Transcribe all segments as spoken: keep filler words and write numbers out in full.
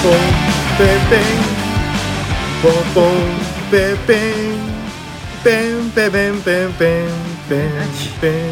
ペペンポンポンペペンペンペペンペンペンペンペン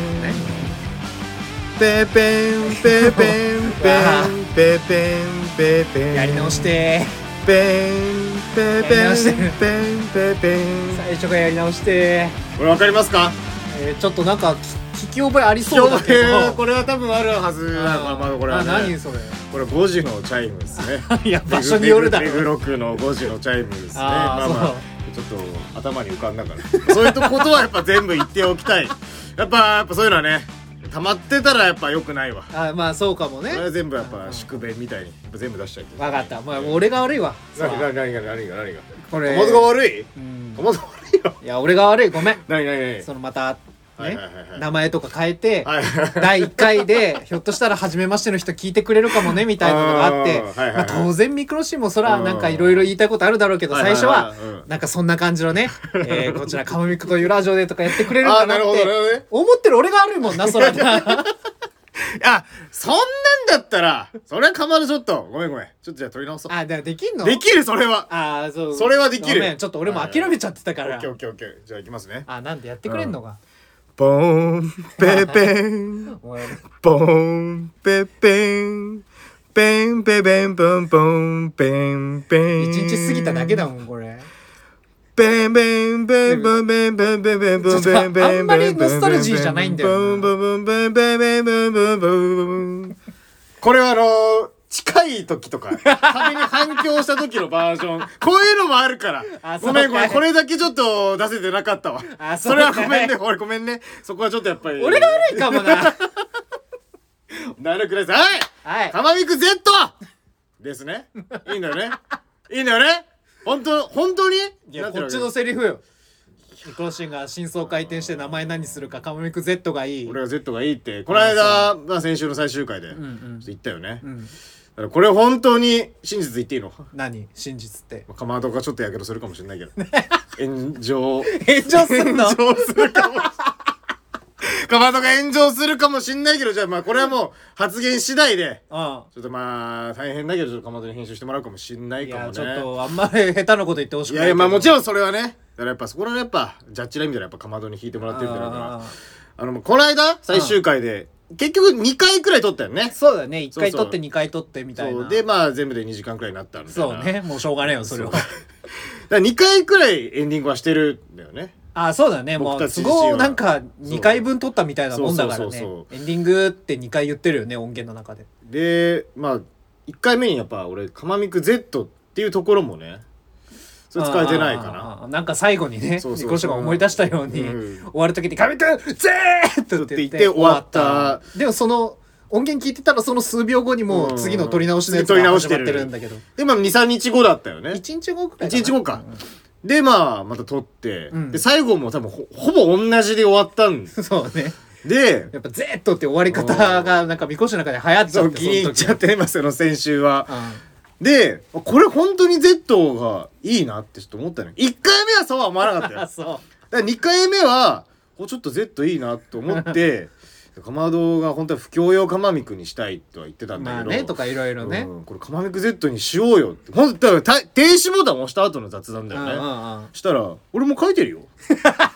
ペペンペペンペンペペンペペンやり直してペンペペンペンペペン最初からやり直してこれわかりますか？ えー、ちょっとなんか聞き覚えありそうだけどこれは多分あるはずなのかな。まあこれはね、 あ、何それこれごじのチャイムですねいや場所によるだろレグロクのごじのチャイムですね。 あまあまあちょっと頭に浮かんだからそういうことはやっぱ全部言っておきたい。やっぱやっぱそういうのはね溜まってたらやっぱ良くないわ。 あ、まあそうかもね。 これは全部やっぱ宿便みたいにやっぱ全部出しちゃいけ分かった。まあ俺が悪いわ。 何が何が何が何がこれかまどが悪い？ うん、 かまど悪いよ。 いや俺が悪い、ごめん。 何何何そのまたね、 はいはいはいはい、 名前とか変えて、 はいはいはい、 だいいっかいでひょっとしたら初めましての人聞いてくれるかもねみたいなのがあって、 あ、はいはいはい、 まあ、当然ミクロシーもそらなんかいろいろ言いたいことあるだろうけど、最初はなんかそんな感じのね、えー、こちらカモミクというラジオでとかやってくれるかなって思ってる俺が悪いもんな、そらなあ、そんなんだったらそれはかまどちょっとごめんごめんちょっとじゃあ取り直そう。 あ、できんの？ できる、それは。 あ、そう、 それはできる。 ごめん、ちょっと俺も諦めちゃってたから。 オッケーオッケーオッケー。じゃあいきますね。 あ、なんでやってくれんのか、うん、 ポーンペペンポーンペペンペンペペンポンポンペンペン一日過ぎただけだもんこれ。 ペンペンペンペンペンペンペンペンペンペンペンあんまりノスタルジーじゃないんだよな。 これはあの近い時とか壁に反響した時のバージョンこういうのもあるからごめんごめんこれだけちょっと出せてなかったわ。あ、それはごめんね、俺ごめんね、そこはちょっとやっぱり俺が悪いかもななるくらいです。はい、 はい、 かまみく Z ですね。いいんだよね、いいんだよね、本当本当に。 いやこっちのセリフよ。ミクロシンが真相回転して名前何するか、カモミク Z がいい。 俺が Z がいいってこの間、まあ、先週の最終回で言ったよね、うんうん、だからこれ本当に真実言っていいの？何真実って？ かまどがちょっとやけどするかもしれないけど炎上炎上するの？ 炎上するかもかまどが炎上するかもしんないけど、じゃあまあこれはもう発言次第でちょっとまあ大変だけどちょっとかまどに編集してもらうかもしんないかもね。 いやちょっとあんまり下手なこと言ってほしくない。 いやいやまあもちろんそれはね、だからやっぱそこらやっぱジャッジラインみたいなやっぱかまどに弾いてもらってるんだからあのこの間最終回で結局にかいくらい撮ったよね。 そうだね、いっかい撮ってにかい撮ってみたいな。 そうでまあ全部でにじかんくらいになったんだ。 そうね、もうしょうがねえよそれは。 だからにかいくらいエンディングはしてるんだよね。 あ、そうだね、もう都合なんかにかいぶん撮ったみたいなもんだからね。エンディングってにかい言ってるよね、音源の中で。でまあいっかいめにやっぱ俺かまみく Z っていうところもねそれ使えてないかな。 なんか最後にねニコシが思い出したように、うん、終わる時に「かみくん Z!」って言って終わった。でもその音源聞いてたらその数秒後にもう次の撮り直しのやつが始まってるんだけど、 でまあ にさんにちごだったよね。 いちにちごくらいいちにちごか、うん、でまあまた撮って、うん、で最後も多分 ほ, ほぼ同じで終わったんそうね。 でやっぱ Z って終わり方がなんかみこしの中で流行っちゃって、 気に入っちゃってますよ、の先週は、うん、でこれ本当に Z がいいなってちょっと思ったのよ。いっかいめはそうは思わなかったよそうだからにかいめはちょっと Z いいなと思ってかまどが本当は不況用かまみくにしたいとは言ってたんだけど、 まあねとかいろいろね、 うん、これかまみく Z にしようよって本当だから停止ボタン押した後の雑談だよね。うんうんうん、したら俺も書いてるよえ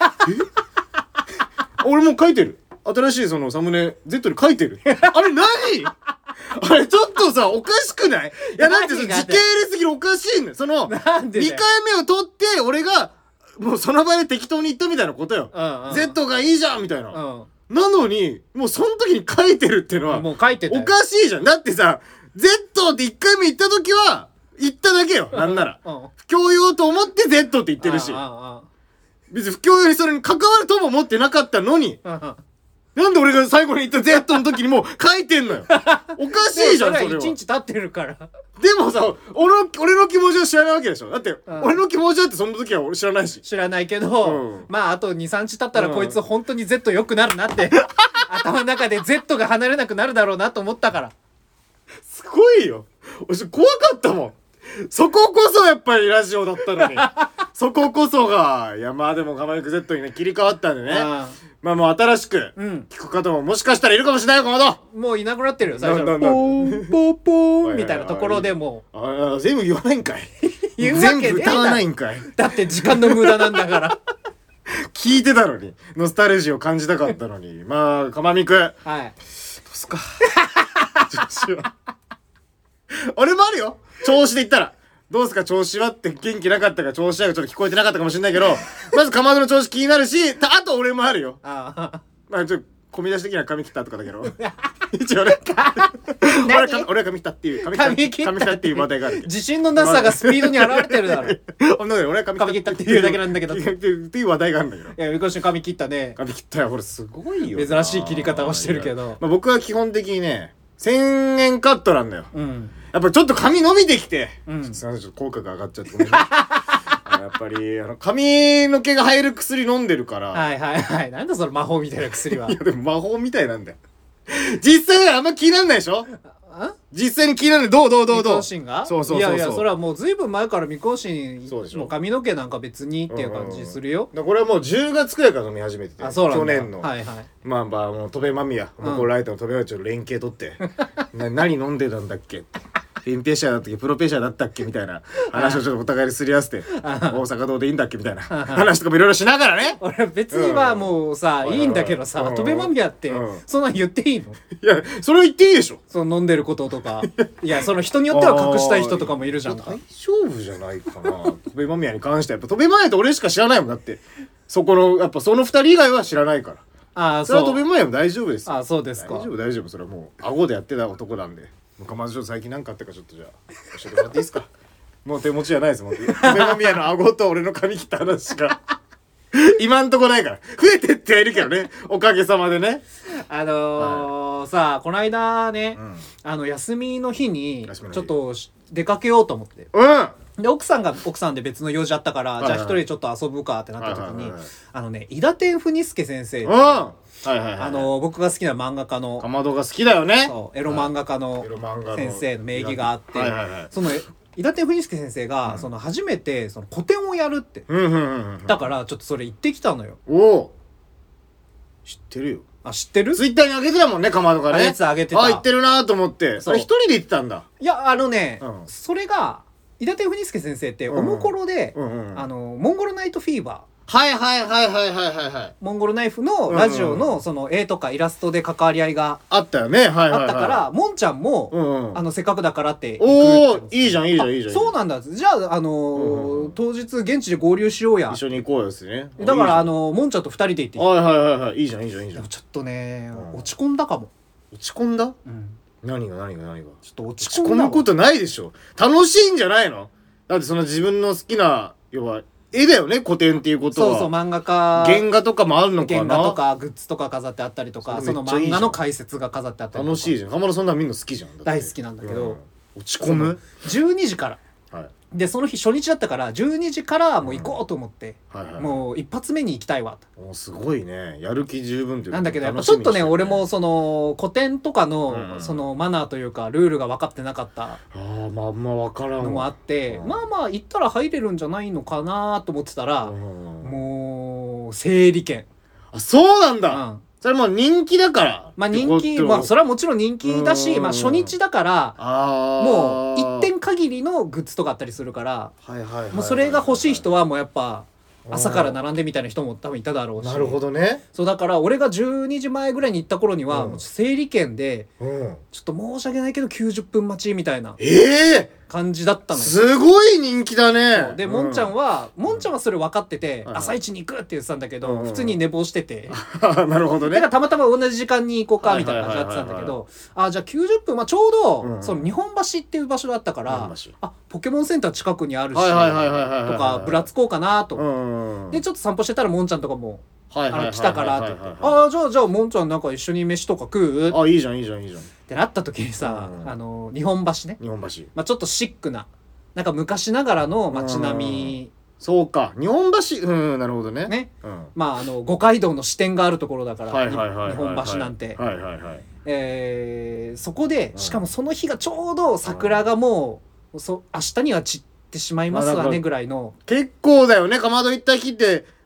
俺も書いてる、新しいそのサムネ Z に書いてるあれ何あれちょっとさおかしくない？いやなんて時系列的におかしいんだよ。そのにかいめを取って俺がもうその場で適当に言ったみたいなことよ、うんうん、Z がいいじゃんみたいな、うん、なのにもうその時に書いてるっていうのはもう書いてたおかしいじゃん。だってさ Z っていっかいめ言った時は言っただけよ、なんなら、うん、不況用と思って Z って言ってるし、別に不況用にそれに関わるとも思ってなかったのになんで俺が最後に言った Z の時にもう書いてんのよおかしいじゃんそれは。それはいちにち経ってるからでもさ俺の、俺の気持ちは知らないわけでしょ。だって、うん、俺の気持ちだってその時は俺知らないし。知らないけど、うん、まああとにさんにち経ったらこいつ本当に Z 良くなるなって、うん、頭の中で Z が離れなくなるだろうなと思ったから。すごいよ、俺怖かったもん。そここそやっぱりラジオだったのにそここそが。いやまあでもかまみく Z にね切り替わったんでね、 まあもう新しく聞く方ももしかしたらいるかもしれないよ、かまど。 もういなくなってるよ、最初。 なんだポーン、ポーポーンみたいなところでもう。 ああ、全部言わないんかい。 言うわけねえだろ全部歌わないんかい。 だって時間の無駄なんだから。 聞いてたのに。ノスタルジーを感じたかったのに。まあ、かまみくん。はい。どうすか。調子は。俺もあるよ。調子で言ったら。どうすか調子はって元気なかったから調子はちょっと聞こえてなかったかもしれないけど、まずかまどの調子気になるし、あと俺もあるよ。ああ。まあちょっと、込み出し的には髪切ったとかだけど。一応ね。俺は俺は髪切ったっていう、髪切った髪切ったっていう話題がある。 自信のなさがスピードに現れてるだろ。 俺は髪切ったっていうだけなんだけど。っていう話題があるんだけど。いや、みこし髪切ったね。 髪切ったよ。これすごいよ。 珍しい切り方をしてるけど。 まあ僕は基本的にね、せんえんカットなんだよ。うん。やっぱりちょっと髪伸びてきて、うん、すいません、ちょっと口角が上がっちゃってごめんね。やっぱりあの髪の毛が生える薬飲んでるから。はいはいはい。なんだその魔法みたいな薬は。いやでも魔法みたいなんだよ。実際はあんま気になんないでしょ？実際に気になる。どうどうどうどう。 ミコシンが？そうそうそうそう。いやいや、それはもうずいぶん前からミコシンもう髪の毛なんか別にっていう感じするよ。 うんうん、これはもうじゅうがつくらいから飲み始めてて。あ、そうなんだ。去年の。はいはい。まあまあもう戸辺間宮、うん、もうこれライトの戸辺間ちょっと連携取ってな何飲んでたんだっけって。フィンペシャだったっけプロペシャだったっけみたいな話をちょっとお互いですり合わせて大阪どうでいいんだっけみたいな話とかもいろいろしながらね。 俺別にはもうさ、うん、いいんだけどさ、戸辺間宮って、うん、そんなん言っていいの？ いやそれは言っていいでしょ。 その飲んでることとかいやその人によっては隠したい人とかもいるじゃんか。 大丈夫じゃないかな。戸辺間宮に関してはやっぱ戸辺間宮って俺しか知らないもん。だってそこのやっぱそのふたり以外は知らないから。ああ、そう。それは戸辺間宮も大丈夫ですよ。 ああ、そうですか。 大丈夫大丈夫。それはもう顎でやってた男なんで。かまずちょっと最近何かあったかちょっとじゃあ教えてもらっていいですか。もう手持ちじゃないですもん。戸辺間宮の顎と俺の髪切った話しか今んとこないから。増えてってはいるけどね、おかげさまでね。 あのーはい、さあこの間ね、うん、あの休みの日にちょっと出かけようと思って、うんで奥さんが奥さんで別の用事あったから、はいはい、じゃあ一人ちょっと遊ぶかってなった時に、はいはいはいはい、あのね伊達天文助先生、うんはいはいはい、あの僕が好きな漫画家のかまどが好きだよね。 そうエロ漫画家の先生の名義があって、はいはいはい、その伊達文助先生が、うん、その初めてその個展をやるって、うんうんうんうん、だからちょっとそれ行ってきたのよ。おお知ってるよ。 あ知ってる？ ツイッターに上げてたもんね、かまどがね。 あやつ上げてた。 あ行ってるなと思って。それ一人で行ってたんだ。 いやあのね、うん、それが伊達文助先生っておもころで、うんうんうん、あのモンゴルナイトフィーバーはいはいはいはいはいはいはいモンゴルナイフのラジオのその絵とかイラストで関わり合いがあったよね。はいはいはいあったからもんちゃんも、うんうん、あのせっかくだからっておおいいじゃんいいじゃんいいじゃん。 そうなんだ。じゃああのーうんうん、当日現地で合流しようや。 一緒に行こうよですね。 だからあのもんちゃんとふたりで行ってはいはいはいはいいいじゃんいいじゃんいいじゃん。 ちょっとね、うん、落ち込んだかも。 落ち込んだ？うん何が何が何がちょっと落ち込んだ。 落ち込むことないでしょ。楽しいんじゃないの？だってその自分の好きな要は絵だよね、古典っていうことは。 そうそう漫画家原画とかもあるのかな。 原画とかグッズとか飾ってあったりとか そ, その漫画の解説が飾ってあったりとか楽しいじゃん。浜田さんならみんな好きじゃん。 大好きなんだけど、 うん、落ち込むじゅうにじから、はい、でその日初日だったからじゅうにじからもう行こうと思って、うんはいはい、もう一発目に行きたいわと。 おすごいねやる気十分というかなんだけどやっぱちょっとね俺もその古典とかの、うん、そのマナーというかルールが分かってなかったあまああんま分からんのもあって、うん、まあまあ行ったら入れるんじゃないのかなと思ってたら、うん、もう整理券。 あそうなんだ、うんそれも人気だからまあ人気まあそれはもちろん人気だしまあ初日だからもう一点限りのグッズとかあったりするからもうそれが欲しい人はもうやっぱ朝から並んでみたいな人も多分いただろうし。 なるほどね。 そうだから俺がじゅうにじまえぐらいに行った頃にはもう整理券でちょっと申し訳ないけどきゅうじゅっぷん待ちみたいな感じだったの。 すごい人気だね。 でもんちゃんはもんちゃんはそれ分かってて朝一に行くって言ってたんだけど普通に寝坊しててなるほどね。 だからたまたま同じ時間に行こうかみたいな感じだってたんだけどあじゃあきゅうじゅっぷんまあちょうどその日本橋っていう場所だったからあポケモンセンター近くにあるしとかぶらつこうかなとでちょっと散歩してたらもんちゃんとかも来たからって言ってああじゃあじゃあもんちゃんなんか一緒に飯とか食うあいいじゃんいいじゃんいいじゃんってなった時にさあの日本橋ね日本橋まあちょっとシックななんか昔ながらの街並みそうか日本橋うんなるほどねね、 うん、まああの五街道の支店があるところだから日本橋なんてはいはいはいえー、そこでしかもその日がちょうど桜がもうそ明日には散ってしまいますわねぐらいの結構だよねかまど一体切って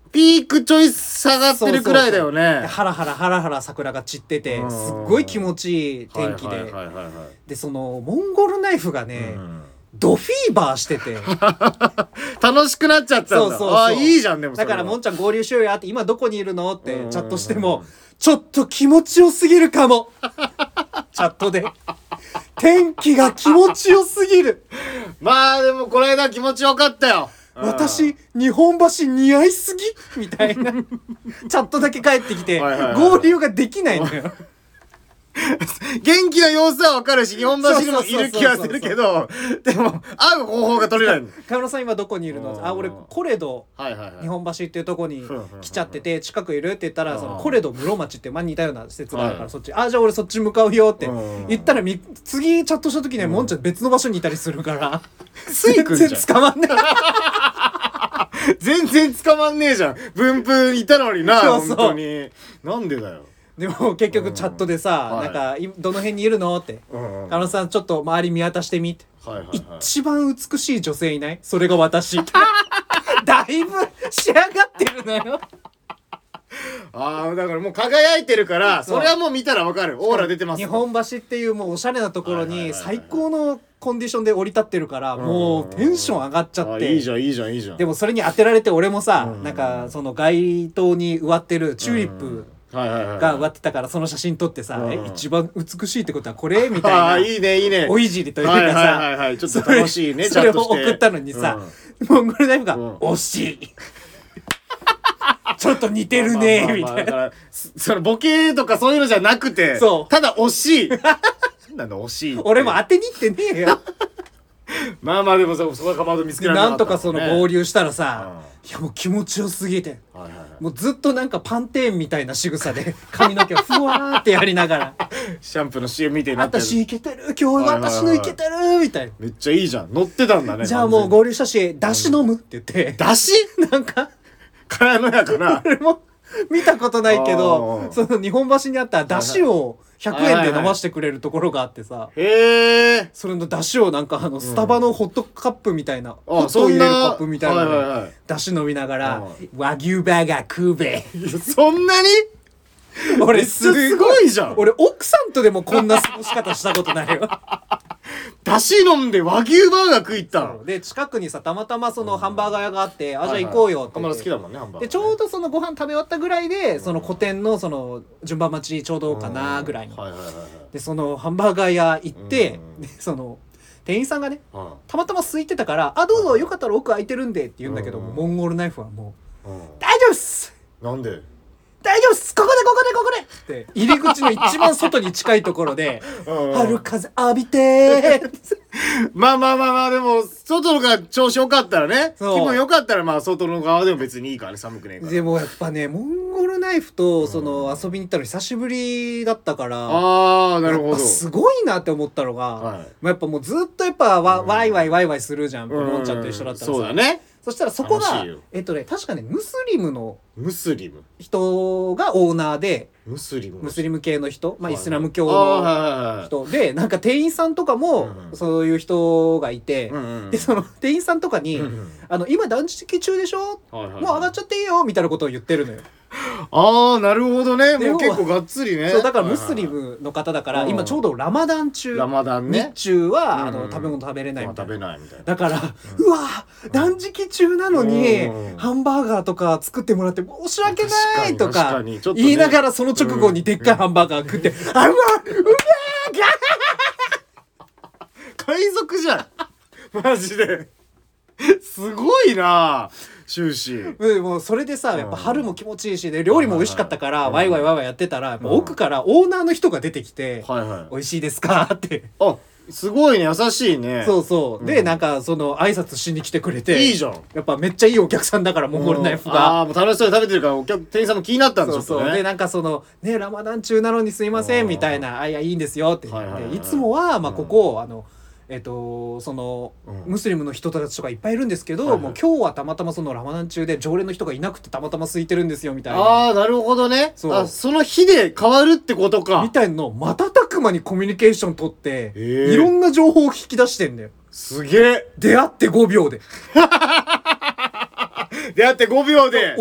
ピークちょい下がってるくらいだよね。そうそうそう、 ハラハラハラハラ桜が散っててすっごい気持ちいい天気で、でそのモンゴルナイフがね、うん、ドフィーバーしてて楽しくなっちゃったんだ。そうそうそう、あいいじゃん。でもだからもんちゃん合流しようやって、今どこにいるのってチャットしても、ちょっと気持ちよすぎるかもチャットで天気が気持ちよすぎる。 まあでもこの間気持ちよかったよ。 私日本橋似合いすぎみたいなチャットだけ返ってきて合流ができないのよ元気な様子はわかるし日本橋にもいる気はするけど、でも会う方法が取れないの。 河村さん今どこにいるの？あ、俺コレド日本橋っていうとこに来ちゃってて、近くいるって言ったらそのコレド室町ってまあ似たような施設があるからそっち、あじゃあ俺そっち向かうよって言ったらみ次チャットした時にはもんちゃん別の場所にいたりするから全然捕まんねえ全然捕まんねえじゃん。分布いたのにな。そうそう、本当になんでだよ。 でも結局チャットでさ、うん、なんかどの辺にいるのって、うんうん、加納さんちょっと周り見渡してみって、はいはいはい、一番美しい女性いない？それが私だいぶ仕上がってるのよああだからもう輝いてるからそれはもう見たらわかる。オーラ出てます。 日本橋っていうもうおしゃれなところに最高のコンディションで降り立ってるから、もうテンション上がっちゃって。 いいじゃんいいじゃんいいじゃん。 でもそれに当てられて俺もさ、なんかその街灯に植わってるチューリップが植わってたからその写真撮ってさ、え一番美しいってことはこれみたいな。 あいいねいいね。 おいじりというかさ、はいはいはい、ちょっと楽しいね。 それを送ったのにさ、モンゴルナイフが惜しい。ちょっと似てるねみたいな。 そのボケとかそういうのじゃなくて、ただ惜しい。なんだ惜しい。 俺も当てに行ってねえよ。 まあまあでもそこはかまど見つけられなかった、 なんとかその合流したらさ、いやもう気持ちよすぎて、はいはいはい、もうずっとなんかパンテーンみたいな仕草で髪の毛をふわーってやりながらシャンプーの シーエム みたいになってる。 私いけてる今日私のいけてるみたいな。 めっちゃいいじゃん。乗ってたんだね。 じゃあもう合流したしだし飲むって言って、 だしなんか茅野屋かな俺も見たことないけどその日本橋にあっただしをひゃくえんで飲ましてくれるところがあってさ、 へえ。 それのだしをなんかあのスタバのホットカップみたいな、ホットを入れるカップみたいなのでだし飲みながら和牛バーガー食うべ。 そんなに俺すごいじゃん。 俺奥さんとでもこんな過ごし方したことないよだし飲んで和牛バーガー食い行ったので、近くにさたまたまそのハンバーガー屋があって、うん、あじゃあ行こうよって、 はいはい、好きだもんねハンバーガー。 でちょうどそのご飯食べ終わったぐらいで、うん、その個展のその順番待ちちょうどかなぐらいの、うんはいはいはい、でそのハンバーガー屋行って、うん、でその店員さんがね、うん、たまたま空いてたから「あどうぞよかったら奥空いてるんで」って言うんだけど、うん、モンゴルナイフはもう、うん、大丈夫っす。 なんで大丈夫っすここでここでここでって入り口の一番外に近いところで春風浴びてーまあまあまあまあでも外のが調子良かったらね、気分良かったらまあ外の側でも別にいいからね、寒くねえから。 でもやっぱねモンゴルナイフとその遊びに行ったの久しぶりだったから、 ああなるほどすごいなって思ったのが、はい、まあ、やっぱもうずっとやっぱわ、うん、ワイワイワイワイするじゃん、もんちゃんと一緒だったらさ。 そうだね。 そしたらそこがえっとね確かねムスリムのムスリム人がオーナーで、 ムスリムムスリム系の人、まあイスラム教の人で、なんか店員さんとかもそういう人がいて、でその店員さんとかにあの今断食中でしょ、もう上がっちゃっていいよみたいなことを言ってるのよ。 ああなるほどね。もう結構がっつりね。 そうだからムスリムの方だから、今ちょうどラマダン中、 ラマダンね、 日中はあの食べ物食べれないみたいな、 食べないみたいな。 だからうわ断食中なのにハンバーガーとか作ってもらって申し訳ないとか言いながら、その直後にでっかいハンバーガー食って、あうわうめー海賊じゃんマジですごいな終始。 もうそれでさ、やっぱ春も気持ちいいしで料理も美味しかったからワイワイワイワイやってたら、やっぱ奥からオーナーの人が出てきて「美味しいですか?」って。 あすごいね、優しいね。 そうそう、でなんかその挨拶しに来てくれて、 いいじゃん。 やっぱめっちゃいいお客さんだから、モンゴルナイフが。 ああもう楽しそうに食べてるからお客店員さんも気になったんでしょ。 そうそう、でなんかそのねラマダン中なのにすいませんみたいな、あいやいいんですよって言って、いつもはまあここあのえっとそのムスリムの人たちとかいっぱいいるんですけど、もう今日はたまたまそのラマダン中で常連の人がいなくてたまたま空いてるんですよみたいな。 ああなるほどね。そう、あその日で変わるってことかみたいなのを瞬く間にコミュニケーション取って、いろんな情報を引き出してんだよ。 すげえ。 出会ってごびょうで出会ってごびょうで。 俺だった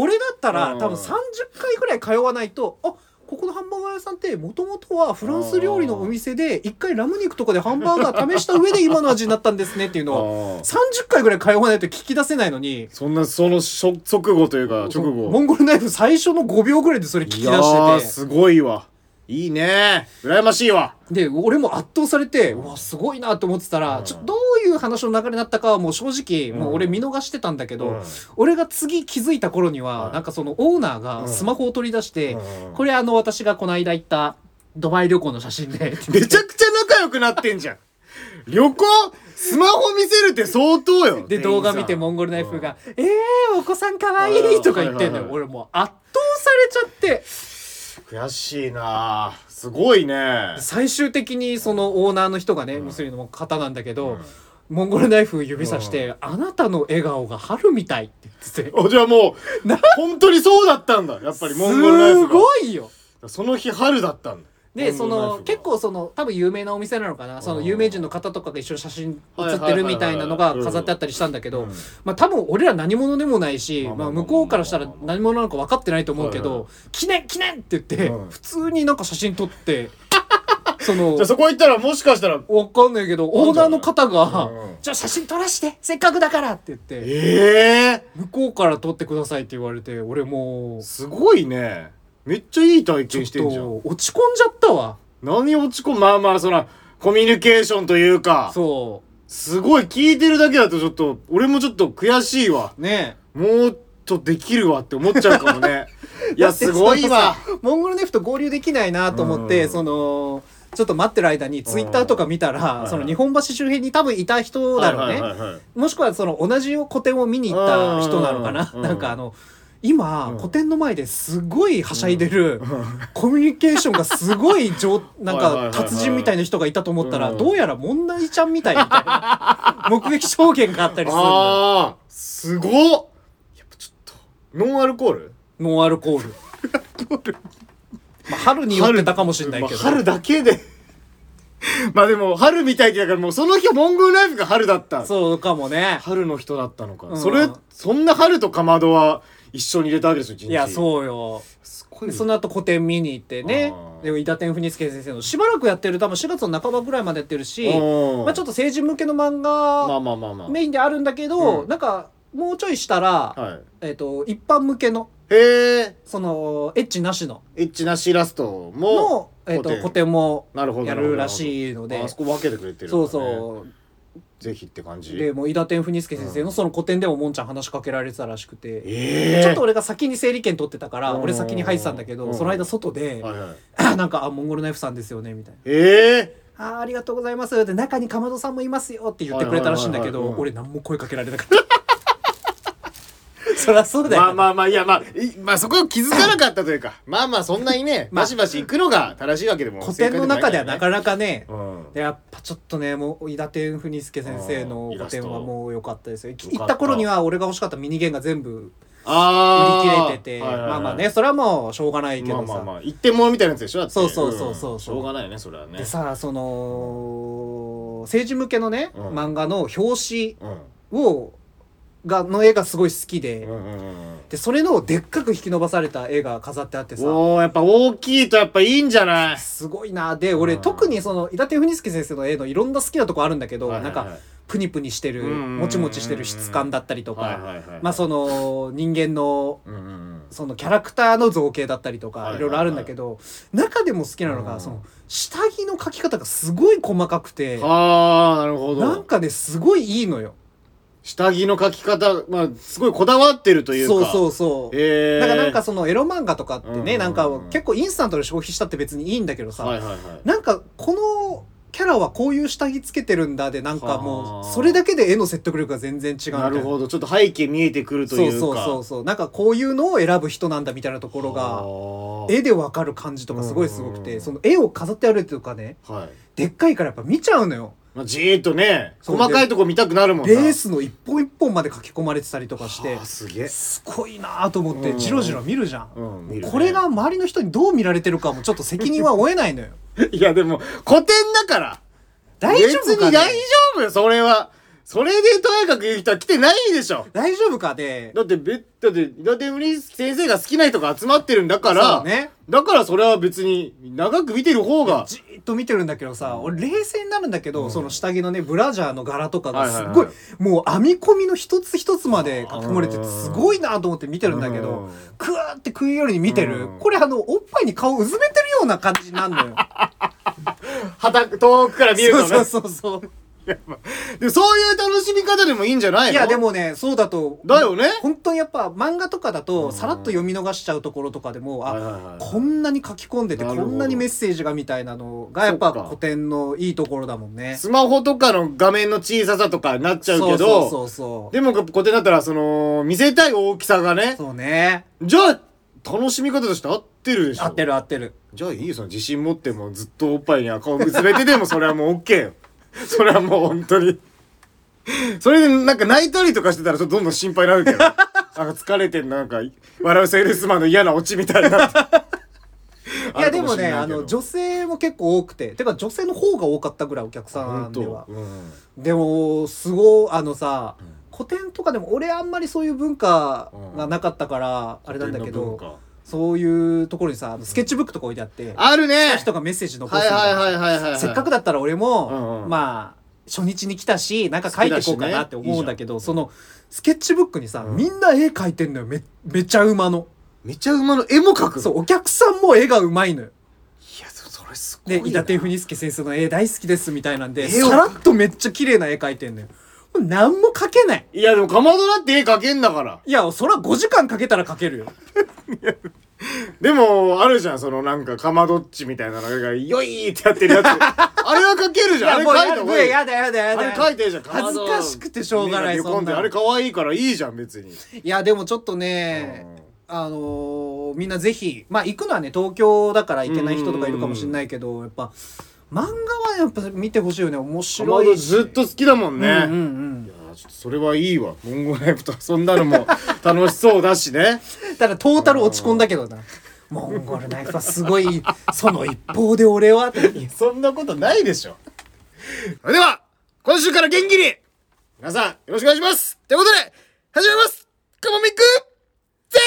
ったら多分さんじゅっかいぐらい通わないと、あ、ここのハンバーガー屋さんってもともとはフランス料理のお店で一回ラム肉とかでハンバーガー試した上で今の味になったんですねっていうのをさんじゅっかいぐらい通わないと聞き出せないのに、 そんなその直後というか直後モンゴルナイフ最初のごびょうぐらいでそれ聞き出してて、いやーすごいわ、いいね、羨ましいわ。 で俺も圧倒されて、うわすごいなと思ってたら、うん、ちょどういう話の流れになったかはもう正直、うん、もう俺見逃してたんだけど、うん、俺が次気づいた頃には、うん、なんかそのオーナーがスマホを取り出して、うん、これあの私がこの間行ったドバイ旅行の写真でめちゃくちゃ仲良くなってんじゃん旅行スマホ見せるって相当よ。 で動画見てモンゴルナイフが、うん、えーお子さんかわいいとか言ってんのよ。俺もう圧倒されちゃって悔しいな、すごいね。 最終的にそのオーナーの人がね、ムスリムの方なんだけど、うん、モンゴルナイフ指さして、うん、あなたの笑顔が春みたいって言ってて、 あ、じゃあもう本当にそうだったんだ。やっぱりモンゴルナイフがすごいよ。 その日春だったんだ。 でその結構その多分有名なお店なのかな、その有名人の方とかが一緒に写真写ってるみたいなのが飾ってあったりしたんだけど、まあ多分俺ら何者でもないし、まあ向こうからしたら何者なのか分かってないと思うけど、記念記念って言って普通になんか写真撮ってそのじゃあそこ行ったらもしかしたら分かんないけどオーナーの方がじゃあ写真撮らしてせっかくだからって言って、 え向こうから撮ってくださいって言われて、俺もうすごいね、めっちゃいい体験してんじゃん。 落ち込んじゃったわ。 何落ち込む、まあまあそらコミュニケーションというか、 そうすごい聞いてるだけだとちょっと俺もちょっと悔しいわね。 もうちょっとできるわって思っちゃうかもねいやすごいわ。 モンゴルネフと合流できないなと思って、そのちょっと待ってる間にツイッターとか見たら、その日本橋周辺に多分いた人だろうね、もしくはその同じ個展を見に行った人なのかな、なんかあの今、うん、個展の前ですごいはしゃいでる、うん、コミュニケーションがすごい上なんか達人みたいな人がいたと思ったら、どうやらモンナイちゃんみたいみたいな目撃証言があったりするんだ。 あーすごっ。やっぱちょっとノンアルコールノンアルコールまあ春によってたかもしれないけど、 まあ、春だけでまあでも春みたいだから、もうその日はモンゴルナイフが春だった。 そうかもね、 春の人だったのか、うん、それそんな春とかまどは一緒に入れたわけですよ、一日。 いやそうよ、すごい。その後個展見に行ってね、で伊達天文介先生のしばらくやってる、多分しがつの半ばぐらいまでやってるし、まあ、ちょっと成人向けの漫画メインであるんだけど、うん、なんかもうちょいしたら、はい、えーと一般向けの、 へえ、 そのエッチなしのエッチなしイラストもの、えー、と個展もやるらしいので、 あそこ分けてくれてるんだね。 そうそうぜひって感じで、もう伊達天文介先生のその個展でももんちゃん話しかけられてたらしくて、 えー、 ちょっと俺が先に整理券取ってたから俺先に入ってたんだけど、その間外で、はいはい、なんかあモンゴルナイフさんですよねみたいな、 えー、 あ, ありがとうございますで中にかまどさんもいますよって言ってくれたらしいんだけど、俺何も声かけられなかったそりゃそうだよ、ね、 まあまあまあいやまあまあそこを気づかなかったというかまあまあそんなにねバシバシ行くのが正しいわけでも古典の中ではなかなかね、うん、でやっぱちょっとねもう伊達文介先生の古典はもう良かったですよ。行った頃には俺が欲しかったミニゲームが全部売り切れてて、はいはいはい、まあまあねそれはもうしょうがないけどさ、まあまあまあ一点物みたいなやつでしょだって。 そうそうそうそう、うん、 しょうがないねそれはね。 でさその政治向けのね、うん、漫画の表紙を、うんがの絵がすごい好きで、うんうんうん、でそれのでっかく引き伸ばされた絵が飾ってあってさ、 おーやっぱ大きいとやっぱいいんじゃない。 すごいな。で俺、うん、特にその伊達文介先生の絵のいろんな好きなとこあるんだけど、はいはいはい、なんかプニプニしてるもちもちしてる質感だったりとか、はいはいはいはい、まあその人間の、うんうん、そのキャラクターの造形だったりとか、はいはいはい、いろいろあるんだけど、中でも好きなのが、うん、その下着の描き方がすごい細かくて、 あーなるほど、 なんかねすごいいいのよ。 下着の描き方、まあ、すごいこだわってるというか。 そうそうそう。 えー、 だからなんかそのエロ漫画とかってね、うんうんうん、なんか結構インスタントで消費したって別にいいんだけどさ、はいはいはい、なんかこのキャラはこういう下着つけてるんだで、なんかもうそれだけで絵の説得力が全然違う。 なるほど、ちょっと背景見えてくるというか。 そうそうそうそう。なんかこういうのを選ぶ人なんだみたいなところが絵でわかる感じとかすごいすごくて、その絵を飾ってあるとかね、はい、でっかいからやっぱ見ちゃうのよ。 まあ、じーっとね細かいとこ見たくなるもんな。 レースの一本一本まで書き込まれてたりとかして、 すげえすごいなと思ってジロジロ見るじゃん、うんうんね、これが周りの人にどう見られてるかもちょっと責任は負えないのよいやでも古典だから大丈夫か、ね、 別に大丈夫よそれは。 それでとやかく言う人は来てないでしょ。 大丈夫かで。 だってべだって伊達宗之先生が好きな人が集まってるんだから、 そうね、 だからそれは別に長く見てる方がじーっと見てるんだけどさ、俺冷静になるんだけど、 うん、 その下着のねブラジャーの柄とかがすごい、 はいはいはい、 もう編み込みの一つ一つまで書き込まれててすごいなと思って見てるんだけど、クワーって食い寄りに見てる、これあのおっぱいに顔うずめてるような感じになるのよ。 はた遠くから見るとね。 そうそうそうそう。 でもそういう楽しみ方でもいいんじゃないの？ いやでもね、そうだとだよね。 本当にやっぱ漫画とかだとさらっと読み逃しちゃうところとかでも、あ、こんなに書き込んでてこんなにメッセージがみたいなのがやっぱ古典のいいところだもんね。 スマホとかの画面の小ささとかになっちゃうけど、 そうそうそう、 でも古典だったらその見せたい大きさがね。 そうね。 じゃあ楽しみ方として合ってるでしょ。 合ってる合ってる。 じゃあいいよ、その自信持ってもずっとおっぱいに顔結べてでもそれはもう OK よ。それはもう本当に。それでなんか泣いたりとかしてたらちょっとどんどん心配になるけど、なんか疲れてんなんか笑うセールスマンの嫌なオチみたいになって。 いやでもね、あの女性も結構多くて、てか女性の方が多かったぐらいお客さんでは、うん、でもすごいあのさ、うん、古典とかでも俺あんまりそういう文化がなかったから、うん、あれなんだけど、そういうところにさスケッチブックとか置いてあって、うん、 あるね、 人がメッセージ残すみたいな、せっかくだったら俺も、うんうん、まあ初日に来たしなんか書いていこうかなって思うんだけど、いいそのスケッチブックにさ、うん、みんな絵描いてんのよ。 め, めちゃうまのめちゃうまの絵も描くの。 そうお客さんも絵がうまいのよ。 いやそれすごいな。 で伊達文介先生の絵大好きですみたいなんでさらっとめっちゃ綺麗な絵描いてんのよ。何も描けない。 いやでもかまどだって絵描けんだから。 いやそらごじかん描けたら描けるよ。 でもあるじゃん、そのなんかかまどっちみたいなのがヨイーってやってるやつ。あれは描けるじゃん。あれ描いた方がいい。 やだやだやだ。 あれ描いてるじゃん。 恥ずかしくてしょうがない。そんなあれ可愛いからいいじゃん別に。 いやでもちょっとね、あのー、みんなぜひまあ行くのはね東京だから行けない人とかいるかもしれないけど、やっぱ漫画はやっぱ見てほしいよね。面白いし。 ずっと好きだもんね。 うんうんうん。 ちょっとそれはいいわ。モンゴライフと遊んだのも楽しそうだしね。 ただトータル落ち込んだけどな。モンゴルナイフはすごい。その一方で俺はそんなことないでしょ。それでは今週から元気に皆さんよろしくお願いします。ということで始めます。カモミックゼ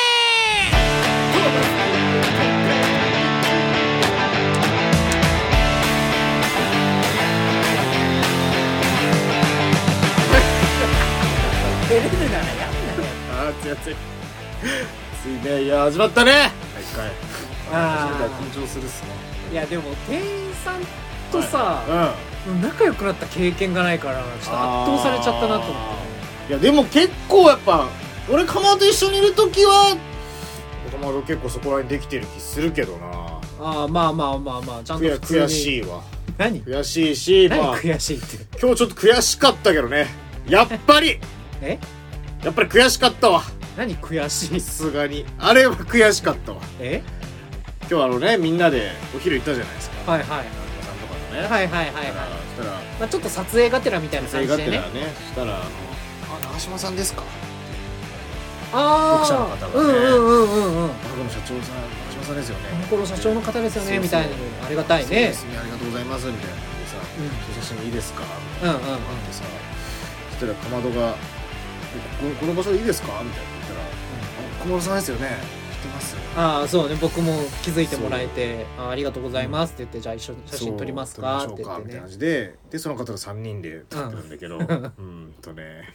照れるならやんなよ。 あーつやついついね。いや始まったね。はいはい。 ああ緊張するっすね。 いやでも店員さんとさ、はいうん、仲良くなった経験がないからちょっと圧倒されちゃったなと思って。 いやでも結構やっぱ俺かまどと一緒にいる時はかまど結構そこら辺できてる気するけどな。 ああまあまあまあまあちゃんと普通に悔しいわ。 何悔しいし、 何悔しいって今日ちょっと悔しかったけどね。やっぱりえやっぱり悔しかったわ。 何悔しい。 さすがにあれは悔しかったわ。 え今日あのねみんなでお昼行ったじゃないですか。 はいはい。 さんとかとね。 はいはいはいはい。 そしたらまあちょっと撮影がてらみたいな感じでね。撮影がてらね。そしたらあのあ長嶋さんですか。 ああ。 読者の方がね。 うんうんうんうんうん。 この社長さん長嶋さんですよね。 この社長の方ですよねみたいなありがたいね。 そうですねありがとうございますみたいなでさ、写真いいですかみたいな。うんうんうん。でさ、そしたらかまどがこの場所いいですかみたいな言ったら、小室さんですよね。知ってます。 ああそうね、僕も気づいてもらえて あ, ありがとうございますって言って、じゃあ一緒に写真撮りますかって言ってねみたいな感じで、でその方がさんにんで撮ってるんだけど、うん、うんとね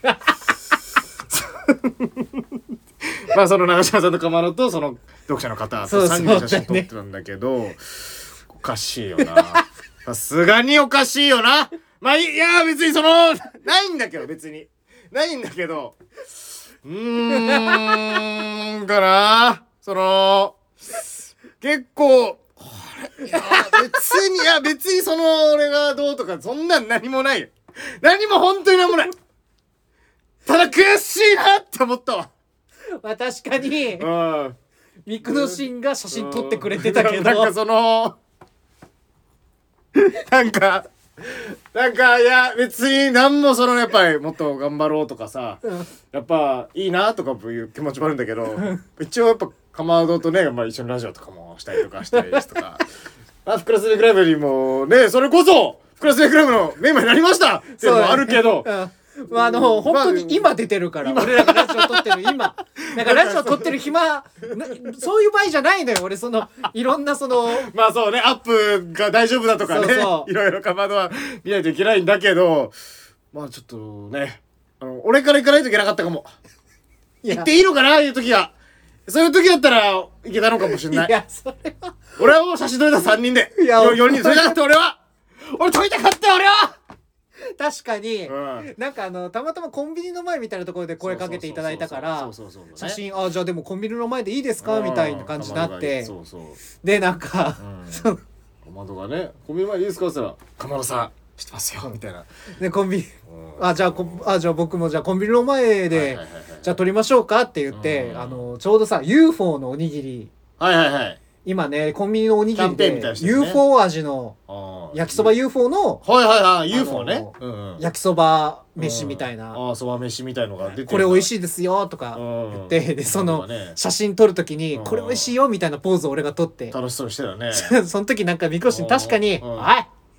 まあその長嶋さんとかまどとその読者の方とさんにんで写真撮ってたんだけど、おかしいよな。さすがにおかしいよな。まあいや別にそのないんだけど別にないんだけどうーんかな、その結構いや別にいや別にその俺がどうとかそんなん何もないよ。何も本当に何もない。ただ悔しいなって思ったわ。 まあ確かにうんミクノシンが写真撮ってくれてたけど、 なんかそのなんかなんかいや別に何もそのやっぱりもっと頑張ろうとかさ、うん、やっぱいいなとかいう気持ちもあるんだけど、うん、一応やっぱかまどとね、まあ、一緒にラジオとかもしたりとかしたりですとかあ、ふくらすみクラブにもね、それこそふクラスメクラブのメンバーになりましたっていうのもあるけど、 うんまあ、あの本当に今出てるから、まあ、俺らがラジオ撮ってる今だからラジオ撮ってる暇そういう場合じゃないのよ俺。そのいろんなそのまあそうね、アップが大丈夫だとかね、そうそういろいろかまどは見ないといけないんだけど、まあちょっとね、あの俺から行かないといけなかったかも。行っていいのかな、ああいう時は。そういう時だったらいけたのかもしれない。いやそれは俺はもう写真撮れたさんにんでいやよにん撮りたかった。俺は俺撮りたかったよ俺は。 確かに、うん、なんかあのたまたまコンビニの前みたいなところで声かけていただいたから写真あじゃあでもコンビニの前でいいですかみたいな感じになってそうそうでなんか、うん、かまどがねコンビニ前いいですかって言ったらかまどさん知ってますよみたいなでコンビニ、うん、あじゃあこあじゃあ僕もじゃあコンビニの前で、はいはいはいはい、じゃあ撮りましょうかって言って、うん、あのちょうどさ ユーフォー のおにぎりはいはいはい今ねコンビニのおにぎりで ユーフォー 味の焼きそば ユーフォー のはいはいはい ユーフォー ね、 うんうん、焼きそば飯みたいな、 うん、ああそば飯みたいのが出てるこれ美味しいですよとか言って、うん、でその、ね、写真撮るときに、うん、これ美味しいよみたいなポーズを俺が撮って楽しそうにしてたねその時なんかみこしに確かに「おいおい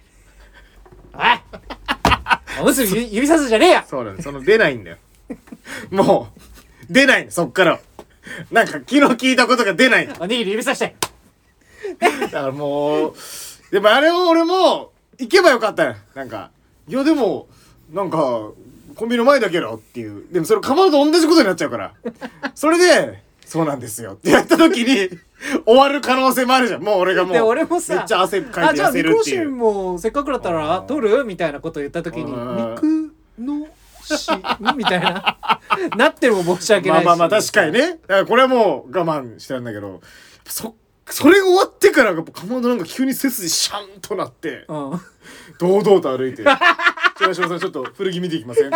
おむすび指さすじゃねえや!」 そうだねその出ないんだよもう出ないそっからなんか昨日聞いたことが出ないおにぎり指さしてだからもうでもあれを俺も行けばよかったよ。なんかいやでもなんかコンビニの前だけどっていうでもそれかまどと同じことになっちゃうからそれでそうなんですよってやった時に終わる可能性もあるじゃん。もう俺がもうで俺もさめっちゃ汗かいて痩せるっていう。あじゃあみこしんもせっかくだったら撮るみたいなことを言った時に肉のしみたいななってるも申し訳ないしまあまあまあ確かにね。だからこれはもう我慢してるんだけどそそれが終わってからかまどなんか急に背筋シャンとなって、うん、堂々と歩いて寺島さんちょっと古着見ていきませんいいな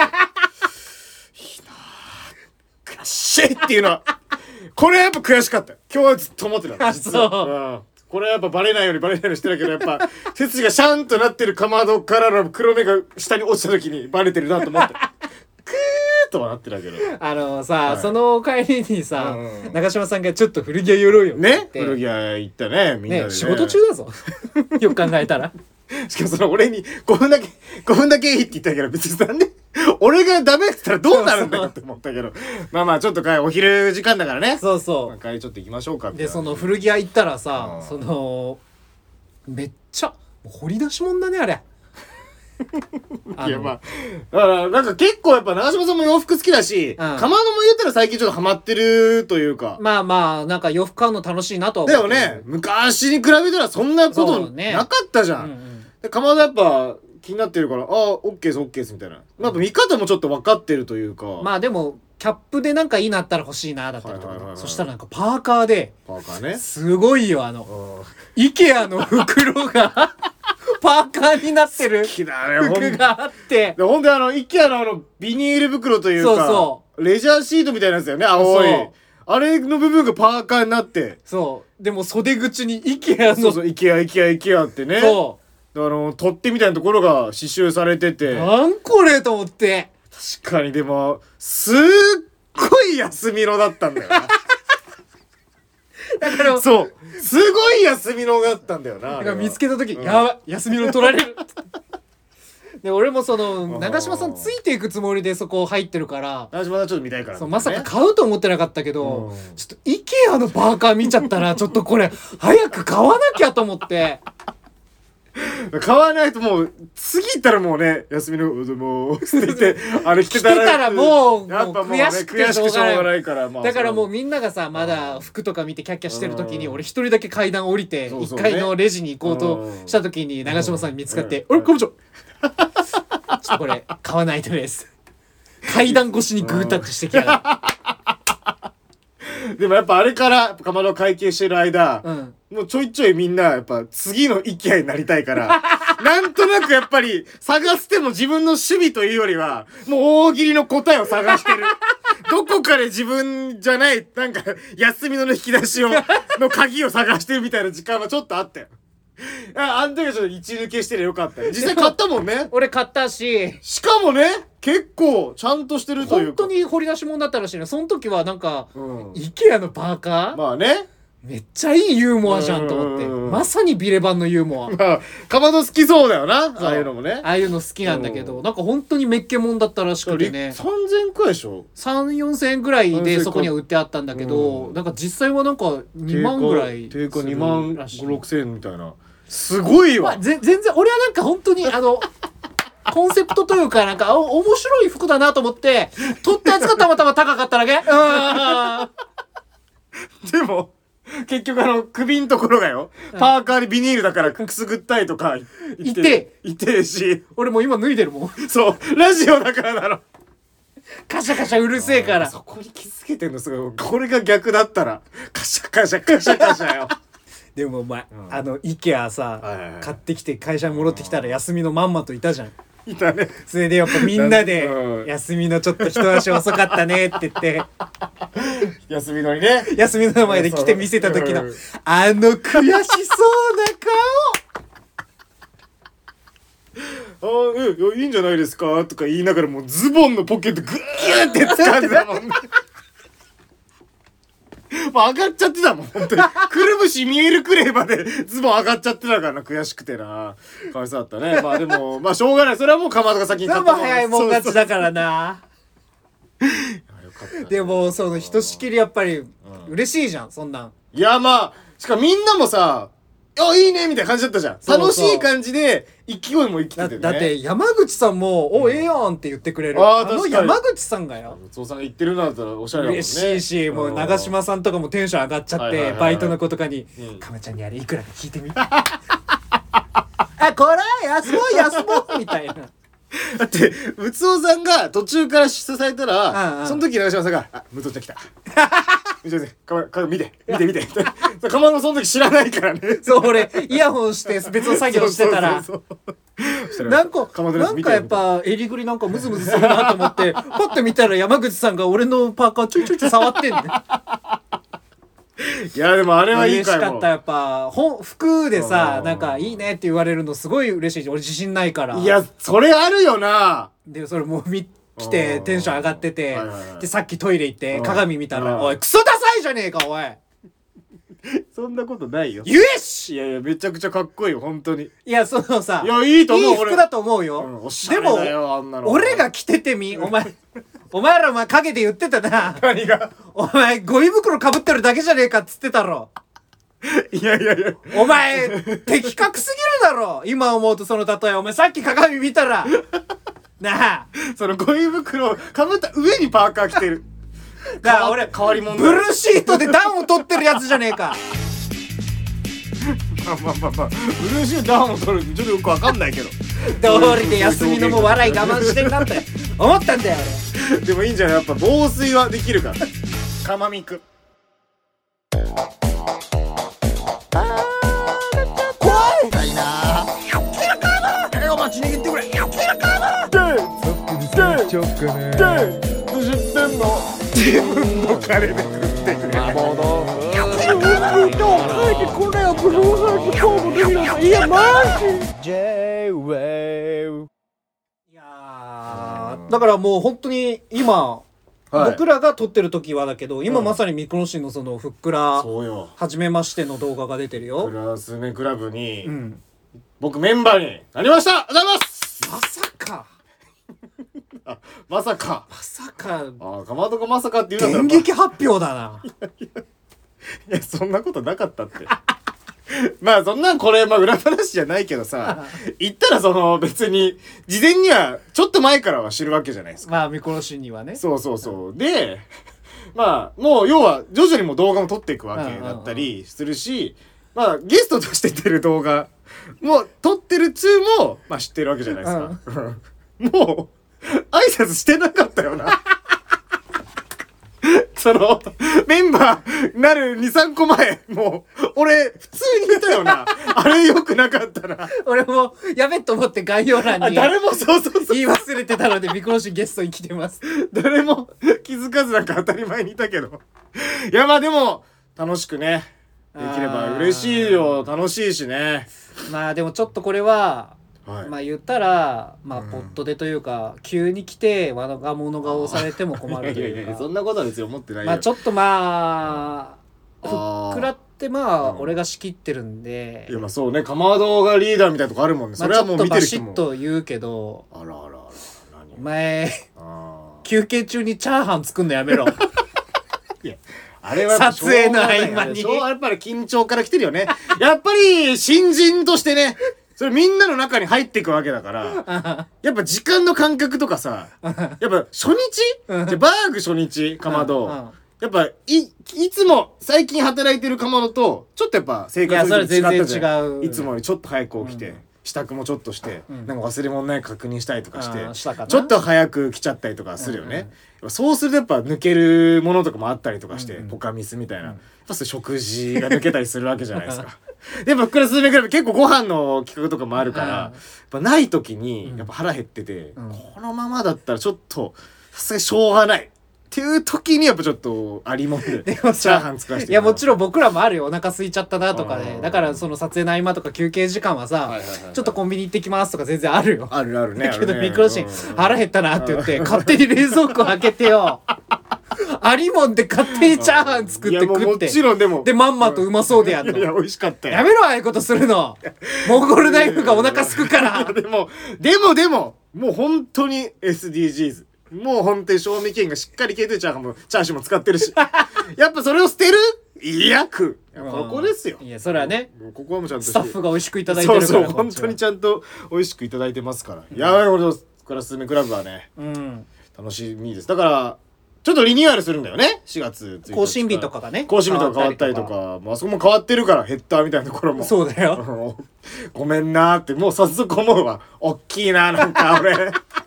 悔しいっていうのはこれはやっぱ悔しかった。今日はずっと思ってた実は、うん、これはやっぱバレないようにバレないようにしてたけどやっぱ背筋がシャンとなってるかまどからの黒目が下に落ちた時にバレてるなと思ってクーッとはなってたけどあのさ、はい、その帰りにさ、うん、長嶋さんがちょっと古着屋寄ろうよね古着屋行ったねみんなで ね, ね仕事中だぞよく考えたらしかもその俺にごふんだけごふんだけいいって言ったけど別になんで俺がダメって言ったらどうなるんだよって思ったけどまあまあちょっとかいお昼時間だからねそうそう帰りちょっと行きましょうかでその古着屋行ったらさそのめっちゃ掘り出し物だねあれいやまあだからなんか結構やっぱ長嶋さんも洋服好きだし、うん、かまども言ったら最近ちょっとハマってるというかまあまあなんか洋服買うの楽しいなとは思ってだよね昔に比べたらそんなことなかったじゃん、ねうんうん、でかまどやっぱ気になってるからああオッケーですオッケーですみたいな、うん、やっぱ見方もちょっと分かってるというかまあでもキャップでなんかいいなったら欲しいなだったりとか、はいはいはいはい、そしたらなんかパーカーでパーカーねすごいよあのイケアの袋がパーカーになってる服があってほんであのイケアのあのビニール袋というかそうそうレジャーシートみたいなやつだよね青いあれの部分がパーカーになってそうでも袖口にイケアのそうそうイケアイケアイケアってねそうあの取っ手みたいなところが刺繍されててなんこれと思って確かにでもすっごい安みのだったんだよなだからそうすごい休みのがあったんだよなだから見つけた時、うん、やばい休みの取られるで俺もその長嶋さんついていくつもりでそこ入ってるから長嶋さんちょっと見たいから、 ね、そうまさか買うと思ってなかったけど、うん、ちょっと イケア のパーカー見ちゃったらちょっとこれ早く買わなきゃと思って買わないともう次行ったらもうね休みのもうって言ってあれ着てたら着てたらもうやっぱもう、ね、悔しくてしょうがないから、まあ、 だからもうみんながさまだ服とか見てキャッキャしてる時に俺一人だけ階段降りていっかいのレジに行こうとした時に長嶋さんに見つかって「あれかぶちゃんちょっとこれ買わないとです」階段越しにグータッチしてきやがるでもやっぱあれからかまど会計してる間、うん、もうちょいちょいみんなやっぱ次のイケアになりたいからなんとなくやっぱり探しても自分の趣味というよりはもう大喜利の答えを探してるどこかで自分じゃないなんか休みの引き出しをの鍵を探してるみたいな時間はちょっとあったよあ, あん時はちょっと一抜けしてりゃよかった実際買ったもんね俺買ったししかもね結構ちゃんとしてるというか本当に掘り出し物だったらしいねその時はなんか、うん、イケアのパーカーまあねめっちゃいいユーモアじゃんと思って、まさにビレバンのユーモア。 まあかまど好きそうだよな、ああいうのもね。 ああいうの好きなんだけど、なんか本当にめっけもんだったらしくてね。 さんぜんえんくらいでしょ。 さん、よんせんえんぐらいでそこには売ってあったんだけど、なんか実際はなんかにまんぐらい定価にまんご、ろくせんえんみたいな。すごいわ、 まあ、ぜ全然俺はなんか本当にあのコンセプトというかなんかお面白い服だなと思って取ったやつがたまたま高かっただけ。 うんでも結局あの首んところがよ、パーカーでビニールだからくすぐったいとか言って言ってるし、 俺もう今脱いでるもん。 そうラジオだからだろ。 カシャカシャうるせえから。 そこに気づけてんのすごい。これが逆だったらカシャカシャカシャカシャよ。 でもお前、うん、あの IKEA さ、はいはいはい、買ってきて会社に戻ってきたら休みのまんまといたじゃん。 いたね。 それでやっぱみんなで休みのちょっと一足遅かったねって言って休みのにね、 休みの前で来て見せた時の、うん、あの悔しそうな顔。ああ、うん、いいんじゃないですかとか言いながらもうズボンのポケットグーって掴んでたもんね。もう上がっちゃってたもん本当に。くるぶし見えるくらいまでズボン上がっちゃってたからな、悔しくてな。かわいそうだったね。まあでもまあしょうがない、それはもうかまどが先に買ったもん。早いもん勝ちだからな。 そうそう、ね、 でもそのひとしきりやっぱり嬉しいじゃん、そんなん。 いやまあしかもみんなもさ、あいいねみたいな感じだったじゃん。楽しい感じで勢いも生きててね。 だ, だって山口さんも、うん、おええやんって言ってくれる。あ, あの山口さんがよ、 松尾さんが言ってるなだったらおしゃれだもんね。 嬉しいし、もう長嶋さんとかもテンション上がっちゃって、バイトの子とかに、うん、かまちゃんにあれいくらか聞いてみあこれ安もう安もうみたいな。 だってムツオさんが途中から出世されたら、うんうん、その時長嶋さんが「あムツオちゃん来た」見て見て見て見てかまどその時知らないからね。 そう俺イヤホンして別の作業してたらなんかなんかやっぱ襟ぐりなんかムズムズするなと思ってパッと見たら山口さんが俺のパーカーちょいちょいちょい触ってんね。 いやでもあれはいいかも。嬉しかった。やっぱ本服でさなんかいいねって言われるのすごい嬉しいし、俺自信ないから。 いやそれあるよな。 でそれもう見来てテンション上がってて、はいはいはい、でさっきトイレ行って鏡見たら、おいクソダサいじゃねえかおい。 そんなことないよ。 言えし。 いやいやめちゃくちゃかっこいいよ本当に。 いやそのさ、 いやいいと思う。 いい服だと思うよ、うん、 おしゃれだよあんなの。 俺が着ててみお前お前らお前陰で言ってたな。 何が。 お前ゴミ袋かぶってるだけじゃねえかっつってたろ。 いやいやいやお前的確すぎるだろ今思うと。その例えお前さっき鏡見たらなあそのゴミ袋かぶった上にパーカー着てる。 だから俺変わり者ブルーシートで暖を取ってるやつじゃねえか。 まあまあまあまあブルーシートで暖を取るちょっとよくわかんないけど道理で休みのも笑い我慢してんだって思ったんだよ俺。でもいいんじゃない、やっぱ防水はできるからかまみく。怖いなひゃっキロカーブ。えお待ち握ってくれひゃっキロカーブ。でちょっかねでどうしてんの自分の金で食ってくれ。魔物ひゃっキロカーブと書いてこれよブルーハーツ今日もできるの。いやマジ J-Wave。 いやだからもう本当に今はい、僕らが撮ってる時はだけど今まさにミクロシンのそのふっくらはじめましての動画が出てるよ。 クラスメクラブに、うん、僕メンバーになりました。ありがとうございます。 まさかあまさかまさかあかまどがまさかって言うんだ電撃発表だな。 いやいやいやそんなことなかったってまあそんなこれまあ裏話じゃないけどさ言ったらその別に事前にはちょっと前からは知るわけじゃないですか。 まあミコロシンにはね。 そうそうそうでまあもう要は徐々にも動画も撮っていくわけだったりするし、まあゲストとして出る動画もう撮ってる中もまあ知ってるわけじゃないですか、うん、もう挨拶してなかったよなそのメンバーなる にさんこまえもう俺普通にいたよなあれ良くなかったな。 俺もやべと思って概要欄に誰もそうそうそう言い忘れてたのでミクロシンゲストに来てます。 誰も気づかずなんか当たり前にいたけどいやまあでも楽しくねできれば嬉しいよ。楽しいしね。 まあでもちょっとこれははい、まあ言ったらまあポットでというか、うん、急に来て我が物顔をされても困るというかいやいやいやそんなことは別に思ってないよ。 まあちょっとまあふっくらでまあ、 うん、 俺が仕切ってるんで。 いやまあそうね、かまどがリーダーみたいなとこあるもんね。それはもう見てる人も、 まあ、ちょっとバシッと言うけど、 あらあらあら、 何お前休憩中にチャーハン作んのやめろ。 いやあれは撮影の合間にやっぱり緊張から来てるよね。やっぱり新人としてね、それみんなの中に入っていくわけだからやっぱ時間の感覚とかさ、やっぱ初日じゃバーグ初日かまど、やっぱいいつも最近働いてるかまどとちょっとやっぱ生活が違ったじゃん。いつもよりちょっと早く起きて、うん、支度もちょっとして、うん、なんか忘れ物ない確認したりとかして、ちょっと早く来ちゃったりとかするよね、うんうん、そうするとやっぱ抜けるものとかもあったりとかして、うんうん、ポカミスみたいな、うん、やっぱそう食事が抜けたりするわけじゃないですか。でもクラスメクラブ結構ご飯の企画とかもあるから、やっぱない時にやっぱ腹減ってて、うん、このままだったらちょっとさすがにしょうがないっていう時にやっぱちょっとありもんでチャーハン作らせて。 いやもちろん僕らもあるよ、お腹空いちゃったなとかで、だからその撮影の合間とか休憩時間はさ、はいはいはいはい、ちょっとコンビニ行ってきますとか全然あるよ。 あるあるね。 だけどミクロシン腹減ったなって言って勝手に冷蔵庫開けてよ。ありもんで勝手にチャーハン作って食って、もちろんでもでまんまとうまそうでやんの。 いや美味しかったよ。 やめろああいうことするの。モンゴルナイフがお腹すくから。 でもでもでももう本当に エスディージーズ、もう本当に賞味期限がしっかり消えてるチャーハンもチャーシューも使ってるしやっぱそれを捨てるいや食う、ここですよ。 いやそれはね、 ここはもうちゃんとスタッフが美味しくいただいてるから。 そうそう本当にちゃんと美味しくいただいてますから、うん、やばい。俺のクラスメクラブはね、うん、楽しみです。だからちょっとリニューアルするんだよね、しがつついたちから。 更新日とかがね、 更新日とか変わったりとか、もうあそこも変わってるから、ヘッダーみたいなところも。 そうだよごめんなーってもう早速思うわ。おっきいな、なんか俺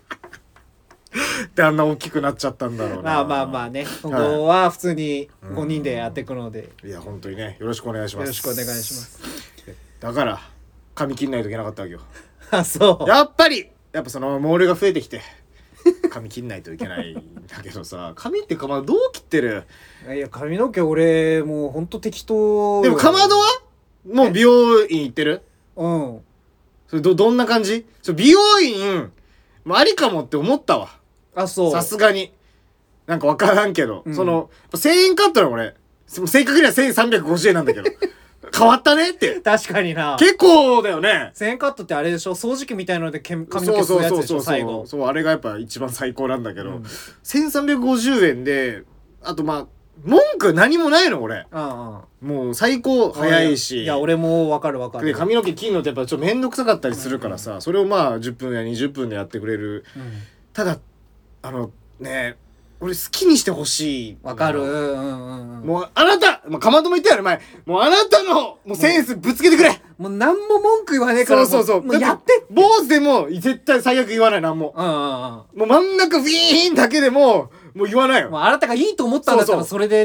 であんな大きくなっちゃったんだろうな。 まあまあまあね、今後は普通にごにんでやっていくので、 いや本当にねよろしくお願いします。 よろしくお願いします。 だから髪切んないといけなかったわけよ。 あ、そう。 やっぱりやっぱそのモールが増えてきて髪切んないといけないんだけどさ、髪ってかまどどう切ってる？ いや髪の毛俺もうほんと適当。 でもかまどはもう美容院行ってる？ うん。 それ ど, どんな感じ？美容院もありかもって思ったわ。 あ、そう。 さすがになんか分からんけど、うん、そのせんえんカットの俺正確にはせんさんびゃくごじゅうえんなんだけど変わったねって。 確かにな、 結構だよね。 せんえんカットってあれでしょ、掃除機みたいなので髪の毛吸うやつでしょ。最後そうあれがやっぱ一番最高なんだけど、うん、せんさんびゃくごじゅうえんで、あとまあ文句何もないの俺。ああもう最高早いし。 いや俺も分かる分かる。 で髪の毛切るのってやっぱちょっと面倒くさかったりするからさ、うん、それをまあじゅっぷんやにじゅっぷんでやってくれる、うん、ただあのね俺好きにしてほしい。 わかる。うんうんうん。 もうあなた、まあ、かまども言ったよね前。もうあなたのもうセンスぶつけてくれ。 もう何も文句言わねえから。 そうそうそう。 もうやって。 坊主でも絶対最悪言わない何も。うんうんうん。もう真ん中ウィーンだけでももう言わないよ。 もうあなたがいいと思ったんだったらそれでって。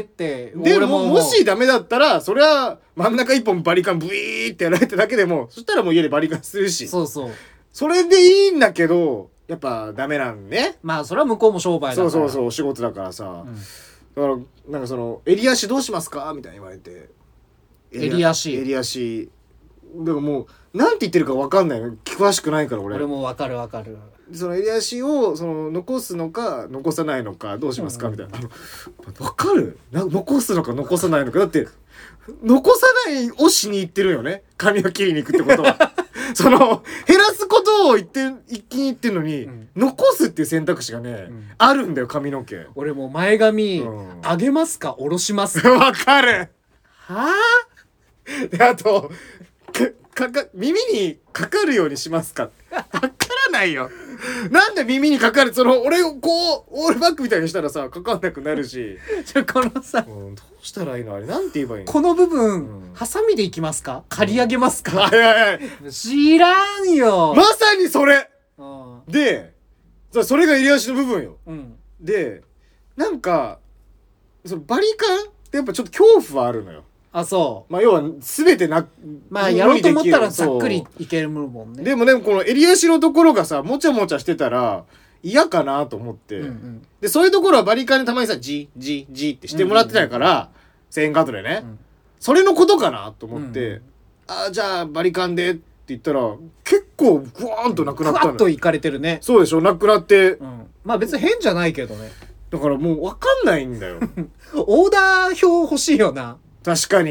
そうそうでももしダメだったらそれは真ん中一本バリカンブイーってやられただけでも、そしたらもう家でバリカンするし。 そうそう。 それでいいんだけど。やっぱダメなんね。 まあそれは向こうも商売だから。 そうそうそうお仕事だからさ、うん、だからなんかその襟足どうしますかみたいに言われて、 襟足襟足だからもうなんて言ってるか分かんないの、詳しくないから俺。 俺も分かる分かる。 その襟足をその残すのか残さないのかどうしますか、うん、みたいな。分かるな、残すのか残さないのか。だって残さないをしに行ってるよね、髪を切りに行くってことはその減らすことを言って一気に言ってるのに、うん、残すっていう選択肢がね、うん、あるんだよ髪の毛。 俺もう前髪、うん、上げますか下ろしますかわかる。 はあであとかか耳にかかるようにしますかわからないよ。なんで耳にかかる、その俺をこうオールバックみたいにしたらさかかんなくなるしじゃこのさ、 うん、どうしたらいいのあれ、なんて言えばいいの。 この部分、うん、ハサミでいきますか刈り上げますか、 うん、はいはいはい知らんよ。 まさにそれ、うん、でそれが襟足の部分よ、うん、でなんかそのバリカンってやっぱちょっと恐怖はあるのよ。 あ、そう。 まあ要は全てな、 まあやろうと思ったらざっくりいけるもんね。 でもでもこの襟足のところがさもちゃもちゃしてたら嫌かなと思って、うんうん、でそういうところはバリカンでたまにさジジジってしてもらってたから、うんうん、せんえんカットでね、うん、それのことかなと思って、うんうん、あじゃあバリカンでって言ったら結構グワーンとなくなったの。 グワッといかれてるね。 そうでしょ、なくなって、 うん、まあ別に変じゃないけどね。 だからもう分かんないんだよオーダー表欲しいよな。 確かに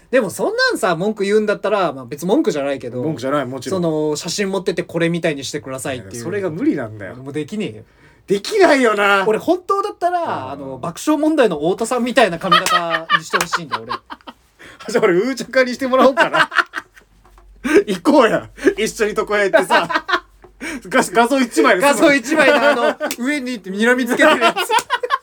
でもそんなんさ文句言うんだったら、まあ、別文句じゃないけど文句じゃないもちろんその写真持ってってこれみたいにしてくださいっていうそれが無理なんだよもうできねえよできないよな俺本当だったらあの爆笑問題の太田さんみたいな髪型にしてほしいんだよ俺じゃあ俺ウーチャカにしてもらおうかな行こうや一緒に床屋行ってさ画, 画像一枚で画像一枚であの上にって睨みつけてるやつ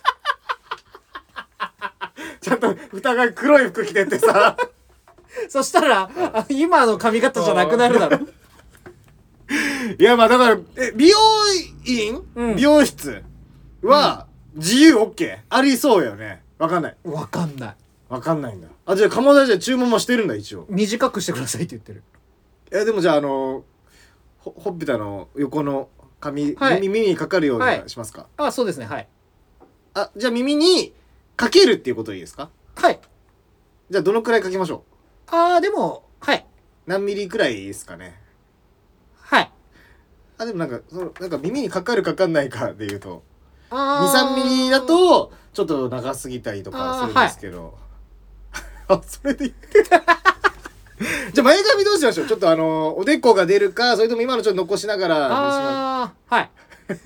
ちゃんと疑い黒い服着てってさそしたらあ今の髪型じゃなくなるだろいやまあだからえ美容院、うん、美容室は自由 OK、うん、ありそうよねわかんないわかんないわかんないんだあじゃあ鴨田じゃ注文もしてるんだ一応短くしてくださいって言ってるいやでもじゃああのほ, ほっぺたの横の髪、はい、耳にかかるようにしますか、 はい、あそうですねはいあじゃあ耳にかけるっていうことでいいですかはいじゃあどのくらいかけましょうあーでもはい何ミリくらいですかねはいあでもなんかそのなんか耳にかかるかかんないかでいうとにあさんミリだとちょっと長すぎたりとかするんですけど あ,、はい、あそれで言ってたじゃあ前髪どうしましょうちょっとあのおでこが出るかそれとも今のちょっと残しながらあーはい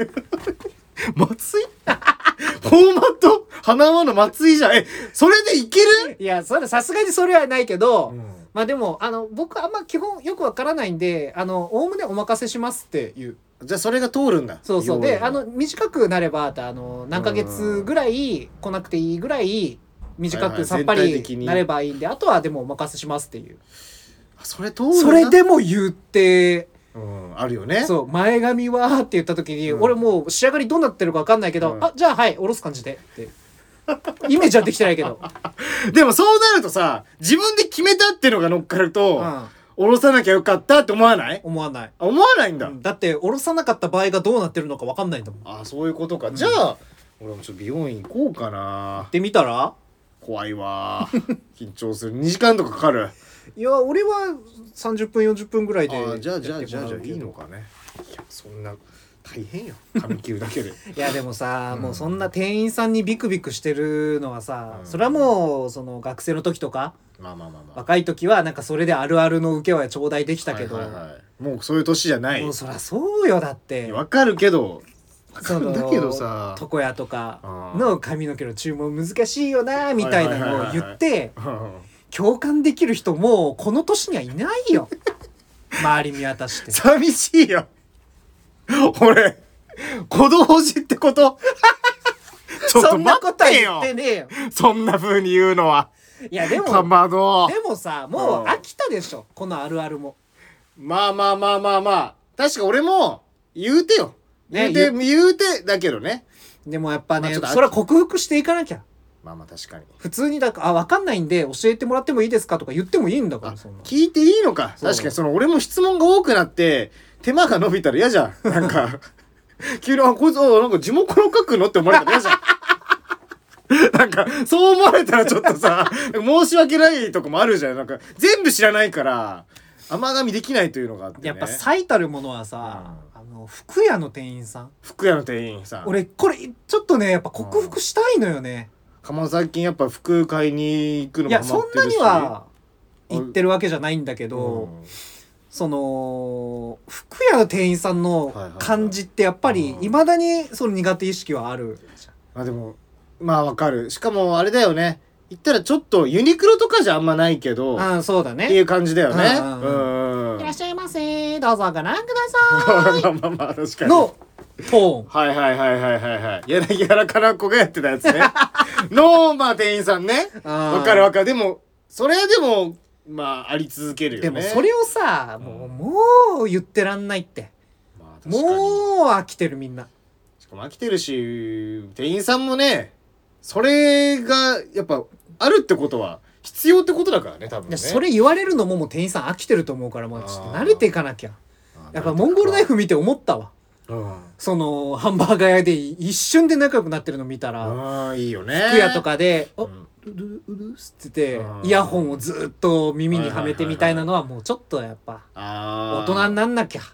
松井フォーマット花輪の松井じゃんえそれでいけるいやそれさすがにそれはないけど、うん、まあでもあの僕あんま基本よくわからないんであのおおむねお任せしますっていうじゃあそれが通るんだそうそうであの短くなればあの何ヶ月ぐらい来なくていいぐらい短くさっぱりなればいいんで、はいはい、あとはでもお任せしますっていうそれ通るそれでも言ってうん、あるよねそう前髪はって言った時に、うん、俺もう仕上がりどうなってるか分かんないけど、うん、あじゃあはい下ろす感じでってイメージはできてないけどでもそうなるとさ自分で決めたってのが乗っかると、うん、下ろさなきゃよかったって思わない思わない思わないんだ、うん、 だって下ろさなかった場合がどうなってるのか分かんないんだもんあそういうことか、うん、じゃあ俺もちょっと美容院行こうかな行ってみたら怖いわ緊張するにじかんとかかかるいや俺はさんじゅっぷんよんじゅっぷんぐらいであじゃあじゃあじゃあじゃあいいのかねいやそんな大変よ髪切るだけでいやでもさ、うん、もうそんな店員さんにビクビクしてるのはさ、うん、それはもうその学生の時とか、 まあまあまあまあ、 若い時はなんかそれであるあるの受けは頂戴できたけど、はいはいはい、 もうそういう年じゃないもうそりゃそうよだってわかるけどそのだけどさ床屋とかの髪の毛の注文難しいよなみたいなのを言って共感できる人もうこの年にはいないよ周り見渡して寂しいよ俺子供じってことちょっと待ってよそんなことは言ってねえよそんな風に言うのはいやでもかまどでもさもう飽きたでしょこのあるあるもまあまあまあまあまあ確か俺も言うてよ言うて、ね、言うてだけどねでもやっぱね、まあ、それは克服していかなきゃまあまあ確かに普通にだからあ分かんないんで教えてもらってもいいですかとか言ってもいいんだからそんな聞いていいのか確かにその俺も質問が多くなって手間が伸びたら嫌じゃんなんか急にあこいつなんか地元の書くのって思われたら嫌じゃんなんかそう思われたらちょっとさ申し訳ないとこもあるじゃんなんか全部知らないから甘噛みできないというのがあって、ね、 やっぱ最たるものはさ、うん、あの服屋の店員さん服屋の店員さん俺これちょっとねやっぱ克服したいのよね、 かま最近やっぱ服買いに行くのもハマってるしいやそんなには行ってるわけじゃないんだけど、うん、その服屋の店員さんの感じってやっぱりいまだにその苦手意識はあるじゃん、 あでもまあわかるしかもあれだよね言ったらちょっとユニクロとかじゃあんまないけどあそうだねっていう感じだよねうん、いらっしゃいませどうぞご覧くださいまあまあまあ確かにのトーンはいはいはいはいはいはい柳原かな子がやってたやつねのまあ店員さんねわかるわかるでもそれはでもまああり続けるよねでもそれをさもう、うん、もう言ってらんないって、まあ、確かにもう飽きてるみんなしかも飽きてるし店員さんもねそれがやっぱあるってことは必要ってことだからね多分ねそれ言われるのももう店員さん飽きてると思うからもうちょっと慣れていかなきゃやっぱモンゴルナイフ見て思ったわうん、そのハンバーガー屋で一瞬で仲良くなってるの見たらあいいよね服屋とかで「うん、うるうる」っつってイヤホンをずっと耳にはめてみたいなのはもうちょっとやっぱ大人になんなきゃ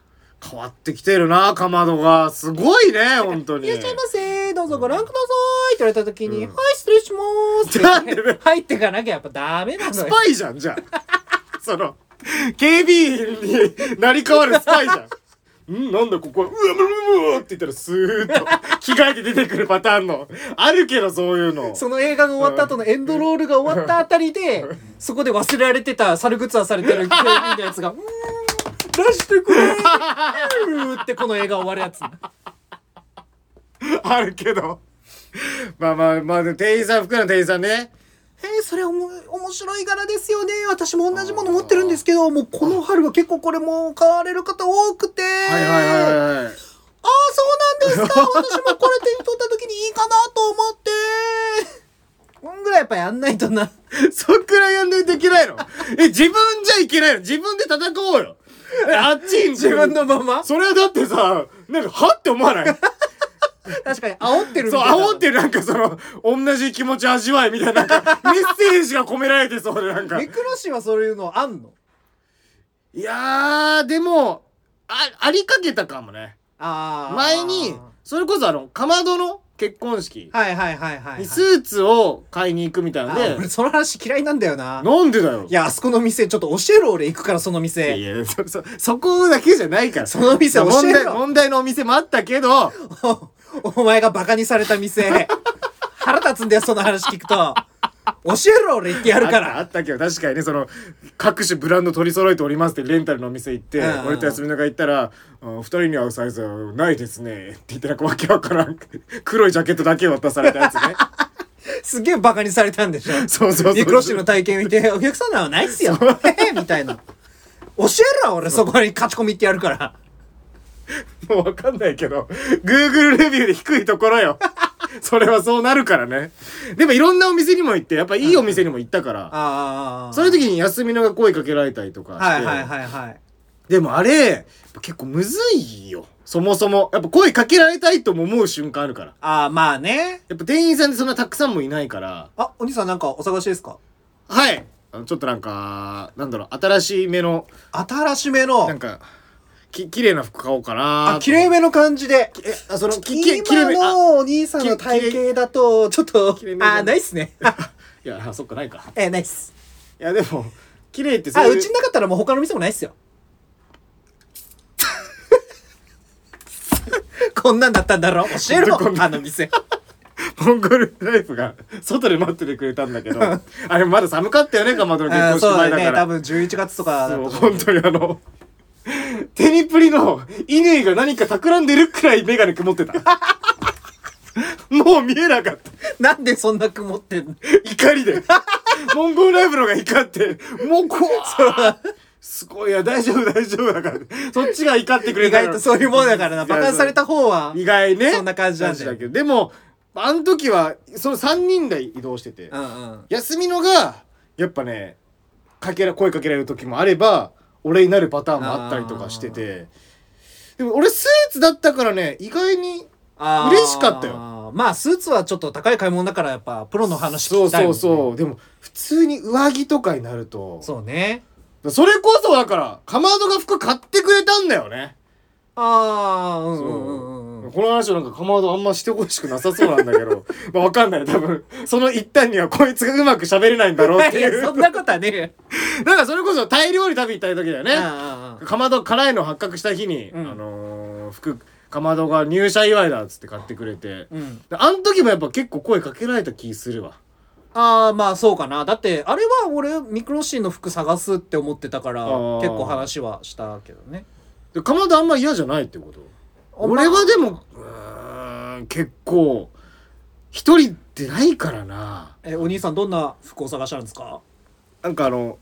変わってきてるな、かまどが。すごいね、本当に。 いらっしゃいませ、どうぞご覧くださいって言われた時に、うん、はい、失礼しますってなんで入ってかなきゃやっぱダメなのよ。 スパイじゃん、じゃあ。その、警備員になり変わるスパイじゃん。んなんだここは、うわうわうわって言ったらスーッと着替えて出てくるパターンの。あるけどそういうの。 その映画が終わった後のエンドロールが終わったあたりで、そこで忘れられてた猿グッズはされてる警備員のやつが、うーん、出してくれーってこの映画終わるやつ。 あるけど。まあまあまあ、店員さん、服の店員さんね。 えー、それおも面白い柄ですよね。私も同じもの持ってるんですけど、もうこの春は結構これも買われる方多くて。はいはいはいはい。ああ、そうなんですか。私もこれ手に取った時にいいかなと思って。こんぐらいやっぱやんないとな。 そっくらいやんないといけないの。え、自分じゃいけないの。自分で戦おうよ。あっちに自分のまま。 それはだってさ、なんかはって思わない？ 確かに煽ってるみたいな。そう、煽ってる、なんかその同じ気持ち味わいみたいな、なんかメッセージが込められてそうで、なんかミクロ氏はそういうのあんの？ いやーでも あ, ありかけたかもね。 あー、 前にそれこそあのかまどの結婚式はいはいはいはい、はい、 にスーツを買いに行くみたいなんで。 俺その話嫌いなんだよな。 なんでだよ。 いや、あそこの店ちょっと教えろ、俺行くから。その店。 いやいや、そ, そ, そこだけじゃないから。 その店教えろ。 問題問題のお店もあったけどお前がバカにされた店腹立つんだよ、その話聞くと。教えろ、俺言ってやるから。 あった、あったけど確かにね、その各種ブランド取り揃えておりますってレンタルのお店行って、うんうん、俺と休みのが行ったら二人に合うサイズはないですねって言って、なんかわけわからん黒いジャケットだけ渡されたやつね。 すげえバカにされたんでしょ。 そうそうそう。 ミクロ氏の体験見て、お客さんのはないっすよみたいな。教えろ、俺そこに勝ち込みってやるから。 もうわかんないけど Google レビューで低いところよ。それはそうなるからね。でもいろんなお店にも行って、やっぱいいお店にも行ったから、ああ、そういう時に休みのが声かけられたりとかして、 はいはいはいはい。 でもあれ結構むずいよ。そもそもやっぱ声かけられたいとも思う瞬間あるから。 ああ、まあね。 やっぱ店員さんってそんなたくさんもいないから。 あ、お兄さんなんかお探しですか？ はい、あのちょっとなんかなんだろう、新しめの新しめのなんかき綺麗な服買おうかな。 あ、綺麗めの感じで。 え、あ、そのきき今のお兄さんの体型だとちょっとあ、ないっすね。 いや、そっか、ないか。 え、ないっす。 いやでも綺麗ってそういう。あ、うちなかったらもう他の店もないっすよ。こんなんだったんだろ。教えろ、あの店。 モンゴルライフが外で待っててくれたんだけどあれまだ寒かったよね、かまどの結婚式前だから。そうだね、 多分じゅういちがつとかだと。 そう、本当にあのテニプリの乾が何か企んでるくらいメガネ曇ってた。もう見えなかった。 なんでそんな曇ってんの？ 怒りでモンゴルライブのが怒って、もう怖い。すごい、や大丈夫大丈夫だからそっちが怒ってくれた。 意外とそういうもんだからな。バカにされた方は意外ね、 そんな感じなんだけど、でもあの時はそのさんにんで移動してて、うん、うん、休みのがやっぱねかけら声かけられる時もあれば俺になるパターンもあったりとかしてて、でも俺スーツだったからね意外に嬉しかったよ。 まあスーツはちょっと高い買い物だからやっぱプロの話聞きたいもんね。 そうそうそう。でも普通に上着とかになると、 そうね、 それこそだからかまどが服買ってくれたんだよね。 ああ、うんうんうんうん。 この話はなんかかまどあんましてほしくなさそうなんだけどまあわかんない、多分その一端にはこいつがうまく喋れないんだろうっていう。 いやそんなことはねえ。 だからそれこそタイ料理食べ行った時だよね。かまど辛いの発覚した日に、うん、あのー、服かまどが入社祝いだっつって買ってくれて、うん、あん時もやっぱ結構声かけられた気するわ。 ああ、まあそうかな。だってあれは俺ミクロシーの服探すって思ってたから結構話はしたけどね。 でかまどあんま嫌じゃないってこと？俺はでもうーん結構一人ってないからな。 え、お兄さんどんな服を探したんですか？ なんかあの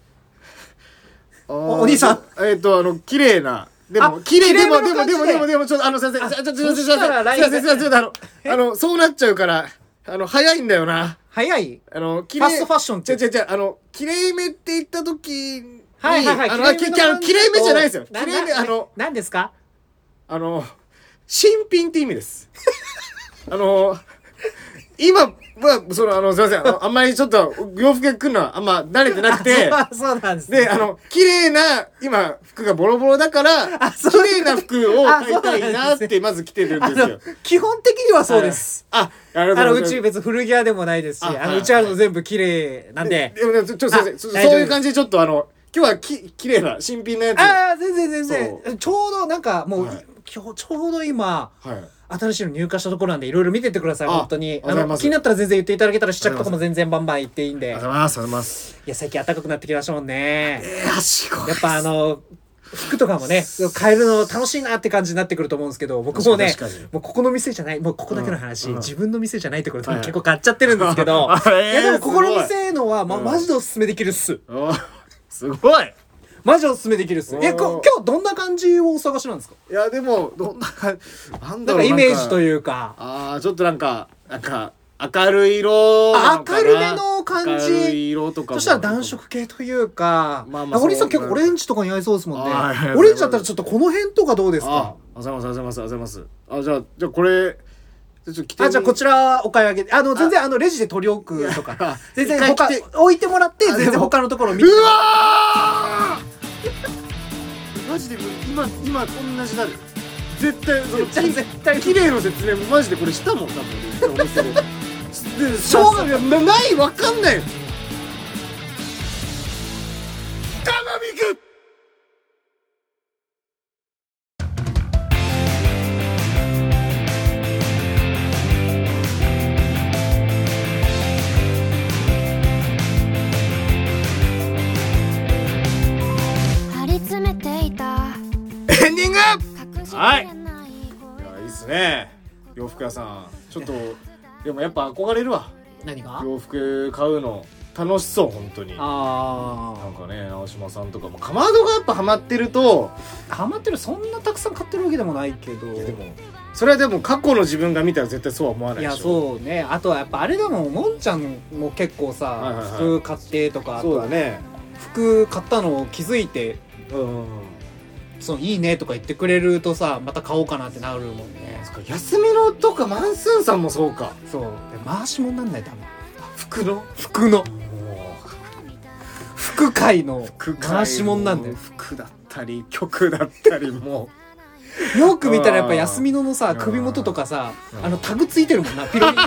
お, お兄さんえっ、ー、とあの綺麗な、でも綺麗でもでもでもでもでもちょっとあの先生ちょっとちょっとちょっとあのあのそうなっちゃうからあの早いんだよな。 早い？ あの綺麗ファストファッションって。 違う違う違う、あの綺麗めって言った時に、 はいはいはい、 あの綺麗めじゃないですよ。綺麗め、あの何ですか？あの新品って意味です。あの今はそのあのすいませんあんまりちょっと洋服が来るのはあんま慣れてなくてそうなんですね。 であの綺麗な今服がボロボロだから綺麗な服を買いたいなってまず来てるんですよ。 基本的にはそうです。 あ、 あのうち別古着屋でもないですし、あのうちは全部綺麗なんで。 でもねちょっとすいませんそういう感じでちょっとあの今日はき綺麗な新品のやつ。 ああ全然全然ちょうどなんかもう今日ちょうど今。新しいの入荷したところなんでいろいろ見てってください。本当にあの気になったら全然言っていただけたら試着とかも全然バンバン言っていいんで。 ありがとうございます。ありがとうございます。 いや最近暖かくなってきましたもんね。 えー、すごい。 やっぱあの服とかもね買えるの楽しいなって感じになってくると思うんですけど、僕もねもうここの店じゃないもうここだけの話、うんうん、自分の店じゃないところで結構買っちゃってるんですけど、いやでもここの店のはま、うん、マジでおすすめできるっす。 すごい。 マジおすすめできるっす。え、今日どんな感じをお探しなんですか？ いやでもどんな感じなんだろう、 なんかイメージというか、 ああちょっとなんかなんか明るい色なのかな。 明るめの感じ。 明るい色とか。 そしたら暖色系というか、 まあまあ。 堀さん結構オレンジとか似合いそうですもんね。オレンジだったらちょっとこの辺とかどうですか？ あ、ありがとうございますありがとうございますありがとうございます。あじゃあじゃあこれ。 あじゃあこちらお買い上げあの全然あのレジで取り置くとか全然他置いてもらって全然他のところ見て。 うわマジで今今同じだる絶対その絶対綺麗の説明もマジでこれしたもん多分お店ででしょうがないないわかんないよ。カマミクエンディング。はい。いやいいっすね。洋服屋さん。ちょっとでもやっぱ憧れるわ。 何が？ 洋服買うの楽しそう本当に。 ああ。 なんかね直島さんとかもかまどがやっぱハマってるとハマってるそんなたくさん買ってるわけでもないけど。いやでもそれはでも過去の自分が見たら絶対そうは思わないでしょ。 いやそうね。あとはやっぱあれだもんもんちゃんも結構さ、はいはいはい、服買ってとか。 そうだね。 服買ったのを気づいて。うん。そういいねとか言ってくれるとさまた買おうかなってなるもんね。 そっか休みのとかマンスーンさんもそうか。 そうで回しもんなんない多分服の服の服界の回しもんなんだよ。 服だったり曲だったりもよく見たらやっぱ休みののさ首元とかさあのタグついてるもんなピロリ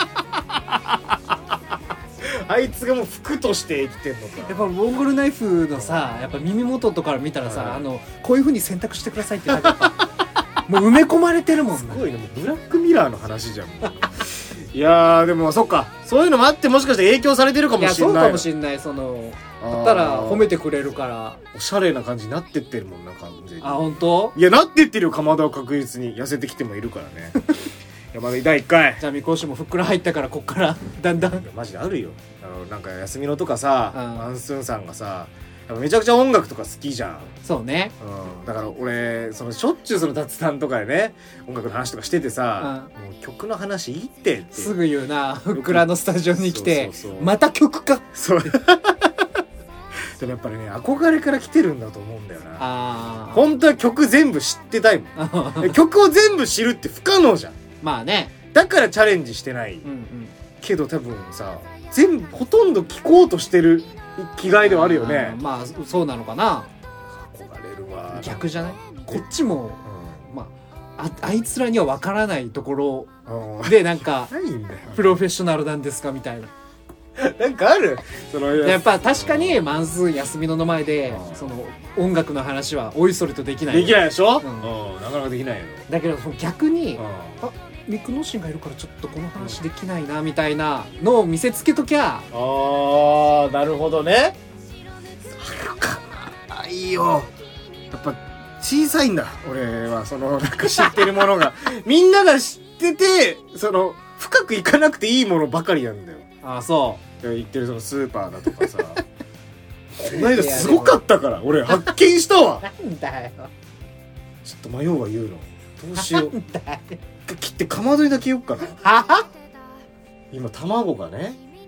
あいつがもう服として生きてんのか。 やっぱモンゴルナイフのさやっぱ耳元とか見たらさ、はい、あのこういう風に選択してくださいってなんかもう埋め込まれてるもんね。 すごいねもうブラックミラーの話じゃんいやーでもそっかそういうのもあってもしかして影響されてるかもしれない。いやそうかもしれない。そのだったら褒めてくれるからおしゃれな感じになってってるもんな完全に。 あ本当？ いやなってってるよ。かまどは確実に痩せてきてもいるからねいやまだだいいっかいじゃあみこしもふっくら入ったからこっからだんだんマジであるよ。あのなんか休みのとかさ、うん、マンスーンさんがさやっぱめちゃくちゃ音楽とか好きじゃん。 そうね、 うん、だから俺そのしょっちゅうその雑談とかでね音楽の話とかしててさ、うん、もう曲の話いいってってすぐ言うな。ふっくらのスタジオに来てそうそうそうまた曲かそうでもやっぱりね憧れから来てるんだと思うんだよな。あ本当は曲全部知ってたいもん曲を全部知るって不可能じゃん。 まあねだからチャレンジしてない、うんうん、けど多分さ全部ほとんど聴こうとしてる気概ではあるよね。 まあそうなのかな。 憧れるわ。 逆じゃないこっちも、うん、まあ、ああいつらには分からないところでなんかプロフェッショナルなんですかみたいななんかあるそのやっぱ確かにマンスーン休みのの前でその音楽の話はおいそれとできないできないでしょ、うん、なかなかできないよ。 だけど逆にあミクノシンがいるからちょっとこの話できないなみたいなのを見せつけときゃ。 あーなるほどね。あるかないいよ。やっぱ小さいんだ俺はそのなんか知ってるものがみんなが知っててその深くいかなくていいものばかりなんだよ。 ああそう言ってるそのスーパーだとかさこの間すごかったから俺発見したわなんだよちょっと迷うわ言うのどうしよう切ってかまどにだけ言おっかな今卵がね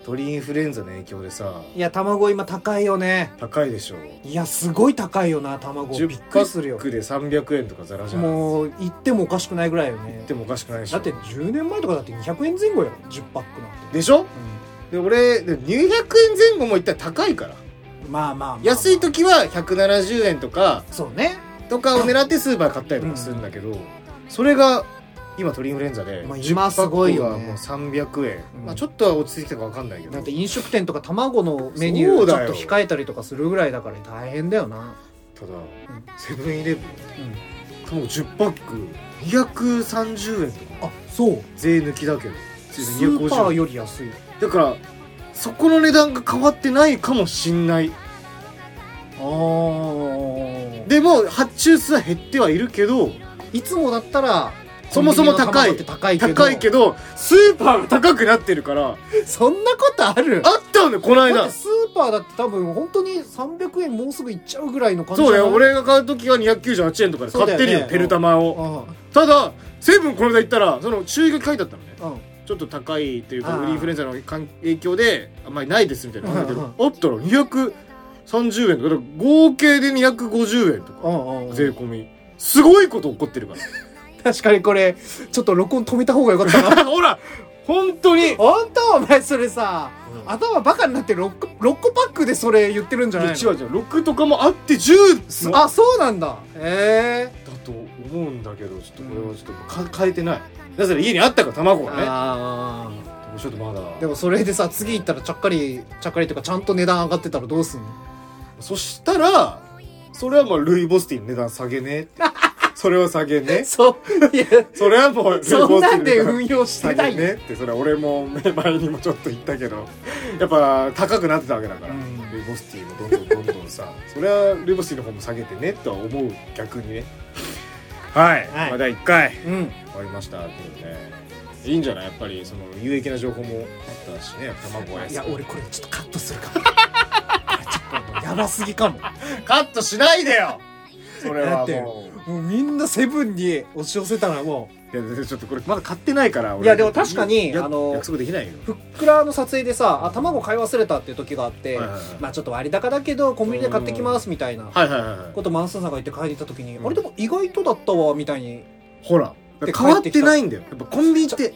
鳥インフルエンザの影響でさ、 いや卵今高いよね。 高いでしょ。 いやすごい高いよな卵。びっくりするよ。 じゅっパックでさんびゃくえんとかザラじゃん。 もう言ってもおかしくないぐらいよね。 言ってもおかしくないでしょ。 だってじゅうねんまえとかだってにひゃくえんぜん後よ、じゅっパックなんて。 でしょ、 うん、 で俺でにひゃくえんぜん後もいったら高いから、 まあまあまあ、まあ、 安い時はひゃくななじゅうえんとかそうねとかを狙ってスーパー買ったりとかするんだけど、うん、それが今鳥インフルエンザで今すごいよね、 じゅっパックがもうさんびゃくえん、うん、まあ、ちょっとは落ち着いてきたか分かんないけど、 だって飲食店とか卵のメニューちょっと控えたりとかするぐらいだから大変だよな。 ただ、うん、セブンイレブン、うん、卵じゅっパックにひゃくさんじゅうえんとか。 あ、そう税抜きだけどスーパーより安い。 だからそこの値段が変わってないかもしんない。あー、でも発注数は減ってはいるけど、 いつもだったらそもそも高い高いけど、高いけどスーパーが高くなってるから。 そんなことある？ あったんだよこの間。 スーパーだって多分本当にさんびゃくえんもうすぐいっちゃうぐらいの感じ。 そうだよ、俺が買う時はにひゃくきゅうじゅうはちえんとかで買ってるよ、ね、ペル玉を。ただセブンこの間行ったらその注意書き書いてあったのね、うん、ちょっと高いっていうかインフルエンザの影響であんまりないですみたいな感じであったらにひゃくさんじゅうえんとか、だから合計でにひゃくごじゅうえんとか税込み。すごいこと起こってるから確かにこれちょっと録音止めた方がよかったなほら本当に本当お前それさ、うん、頭バカになって 6, 6個パックでそれ言ってるんじゃないの？ 違う違う、ろくとかもあってじゅうも。 あ、そうなんだ。へえ。 だと思うんだけど、ちょっとこれはちょっと、うん、変えてない。だから家にあったから卵がね。ああ。ちょっとまだ。 でもそれでさ、次行ったらちゃっかりちゃっかりっていうかちゃんと値段上がってたらどうすんの？ そしたらそれはもうルイボスティーの値段下げねってそれを下げね。 そういやそれはもうルイボスティーそんなんで運用してないねって、それは俺も前にもちょっと言ったけどやっぱ高くなってたわけだから、うん、ルイボスティーもどんどんどんどんさそれはルイボスティーの方も下げてねとは思う、逆にね。はい、はい、まあ、だいいっかい、うん、終わりましたっていうね。いいんじゃない？やっぱりその有益な情報もあったしね。卵は安い。 いや俺これちょっとカットするかもちょっとやばすぎかもカットしないでよそれはもう。 だってもうみんなセブンに押し寄せたらもう。いやちょっとこれまだ買ってないから俺。 いやでも確かにあの約束できないよ。 ふっくらの撮影でさ、あ卵買い忘れたっていう時があって、はいはいはい、まあちょっと割高だけどコンビニで買ってきますみたいなことマンスーさんが言って買いに行った時に、うん、あれでも意外とだったわみたいに。 ほら変わってないんだよ。やっぱコンビニって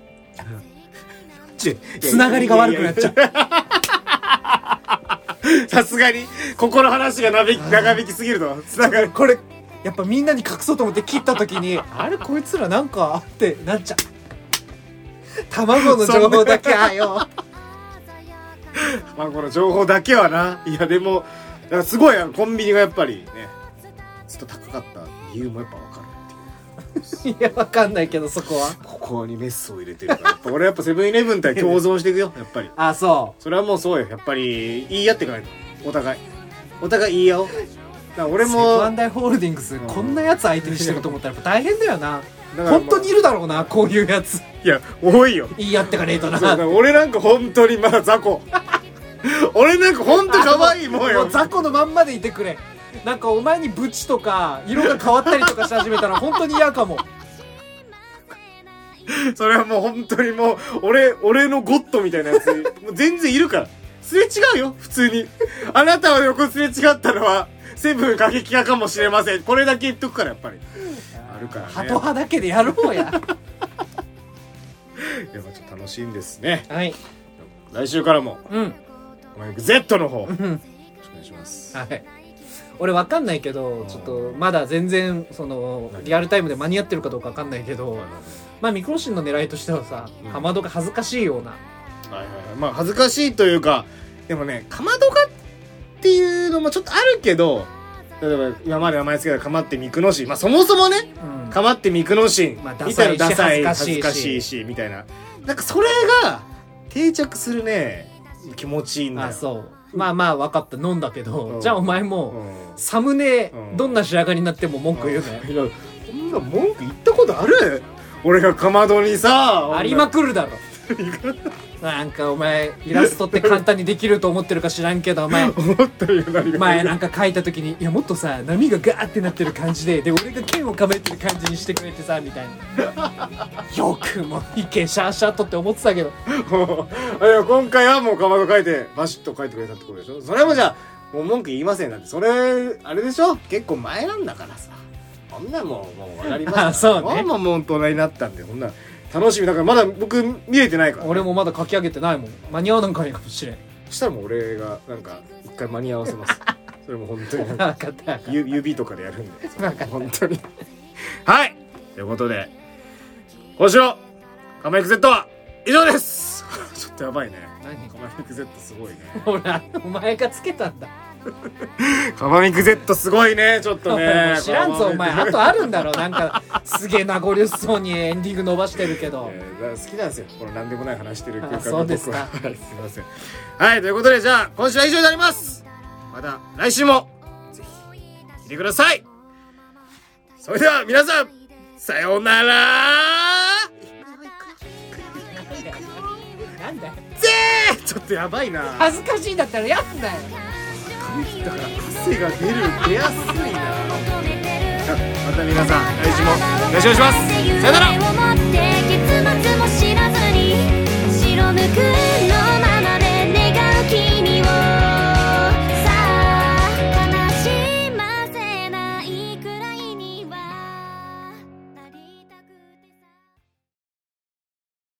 つながりが悪くなっちゃうさすがにここの話が長引きすぎるとつながり。 これやっぱみんなに隠そうと思って切った時にあれこいつらなんかってなっちゃう。卵の情報だけはよ卵の情報だけはな。いやでもだからすごいコンビニがやっぱりねずっと高かった理由もやっぱ分かるっていう。 いや分かんないけどそこはここにメスを入れてるからやっぱ俺やっぱセブンイレブン対共存していくよやっぱり。 あ、そうそれはもうそうよ。やっぱり言い合っていかないとお互いお互い言い合おう。俺もセブン&アイ・ホールディングス、うん、こんなやつ相手にしてると思ったらやっぱ大変だよな。本当にいるだろうなこういうやつ。 いや多いよ。 言い合ってかねえとな。 俺なんか本当にまだ雑魚俺なんか本当可愛いもんよ。 もう雑魚のまんまでいてくれ。なんかお前にブチとか色が変わったりとかし始めたら本当に嫌かも。 それはもう本当にもう俺俺のゴッドみたいなやつもう全然いるから。すれ違うよ普通に。あなたは横すれ違ったのはセブン過激派かもしれません。これだけ言っとくからやっぱりあるからね。 ハト派だけでやろうや。いやちょっと楽しいんですね。 はい。 来週からも、うん、マイク Z の方、うん、よろしくお願いします。 はい。俺わかんないけどちょっとまだ全然そのリアルタイムで間に合ってるかどうかわかんないけど、まあミクロシンの狙いとしてはさ、うん、かまどが恥ずかしいような。 はいはいはい。まあ恥ずかしいというかでもねかまどがっていうのもちょっとあるけど、例えば今まで名前つけたかまってミクノシン、まあそもそもね、うん、かまってミクノシン、まあ、みたいなダサい恥ずかしいしみたいな、なんかそれが定着するね気持ちいいんだよ。 あ、そう。まあまあ分かった飲んだけど、うん、じゃあお前も、うん、サムネ、うん、どんな仕上がりになっても文句言うね。 いやこんな文句言ったことある？俺がかまどにさありまくるだろ。 なんかお前イラストって簡単にできると思ってるか知らんけどお前思ったよ何が前なんか描いた時にいやもっとさ波がガーってなってる感じでで俺が剣を構えてる感じにしてくれてさみたいなよくもいけシャーシャーとって思ってたけどいや今回はもうかまど描いてバシッと描いてくれたってことでしょ。それもじゃあもう文句言いません。だってそれあれでしょ結構前なんだからさこんなもんもう分かりましたあそうねもうもう大人になったんでこんな楽しみだからまだ僕見れてないから、ね、 俺もまだ書き上げてないもん間に合わなんかないかもしれんそしたらもう俺がなんか一回間に合わせますそれも本当になんか分かった分かっ指とかでやるんでた分かっ本当にはいということで今週のカマイク Z は以上ですちょっとやばいね何カマイク Z すごいねほらお前がつけたんだカマミク Z すごいねちょっとね知らんぞお前あとあるんだろなんかすげえ名残惜そうにエンディング伸ばしてるけど、 えー、好きなんですよこの何でもない話してるあそうですかはいすいませんはいということでじゃあ今週は以上になりますまた来週もぜひ聞いてくださいそれでは皆さんさようならなんだよぜーちょっとやばいな恥ずかしいんだったらやんなよ髪切ったから汗が出る出やすいなまた皆さん来週もよろしくお願いしますさよなら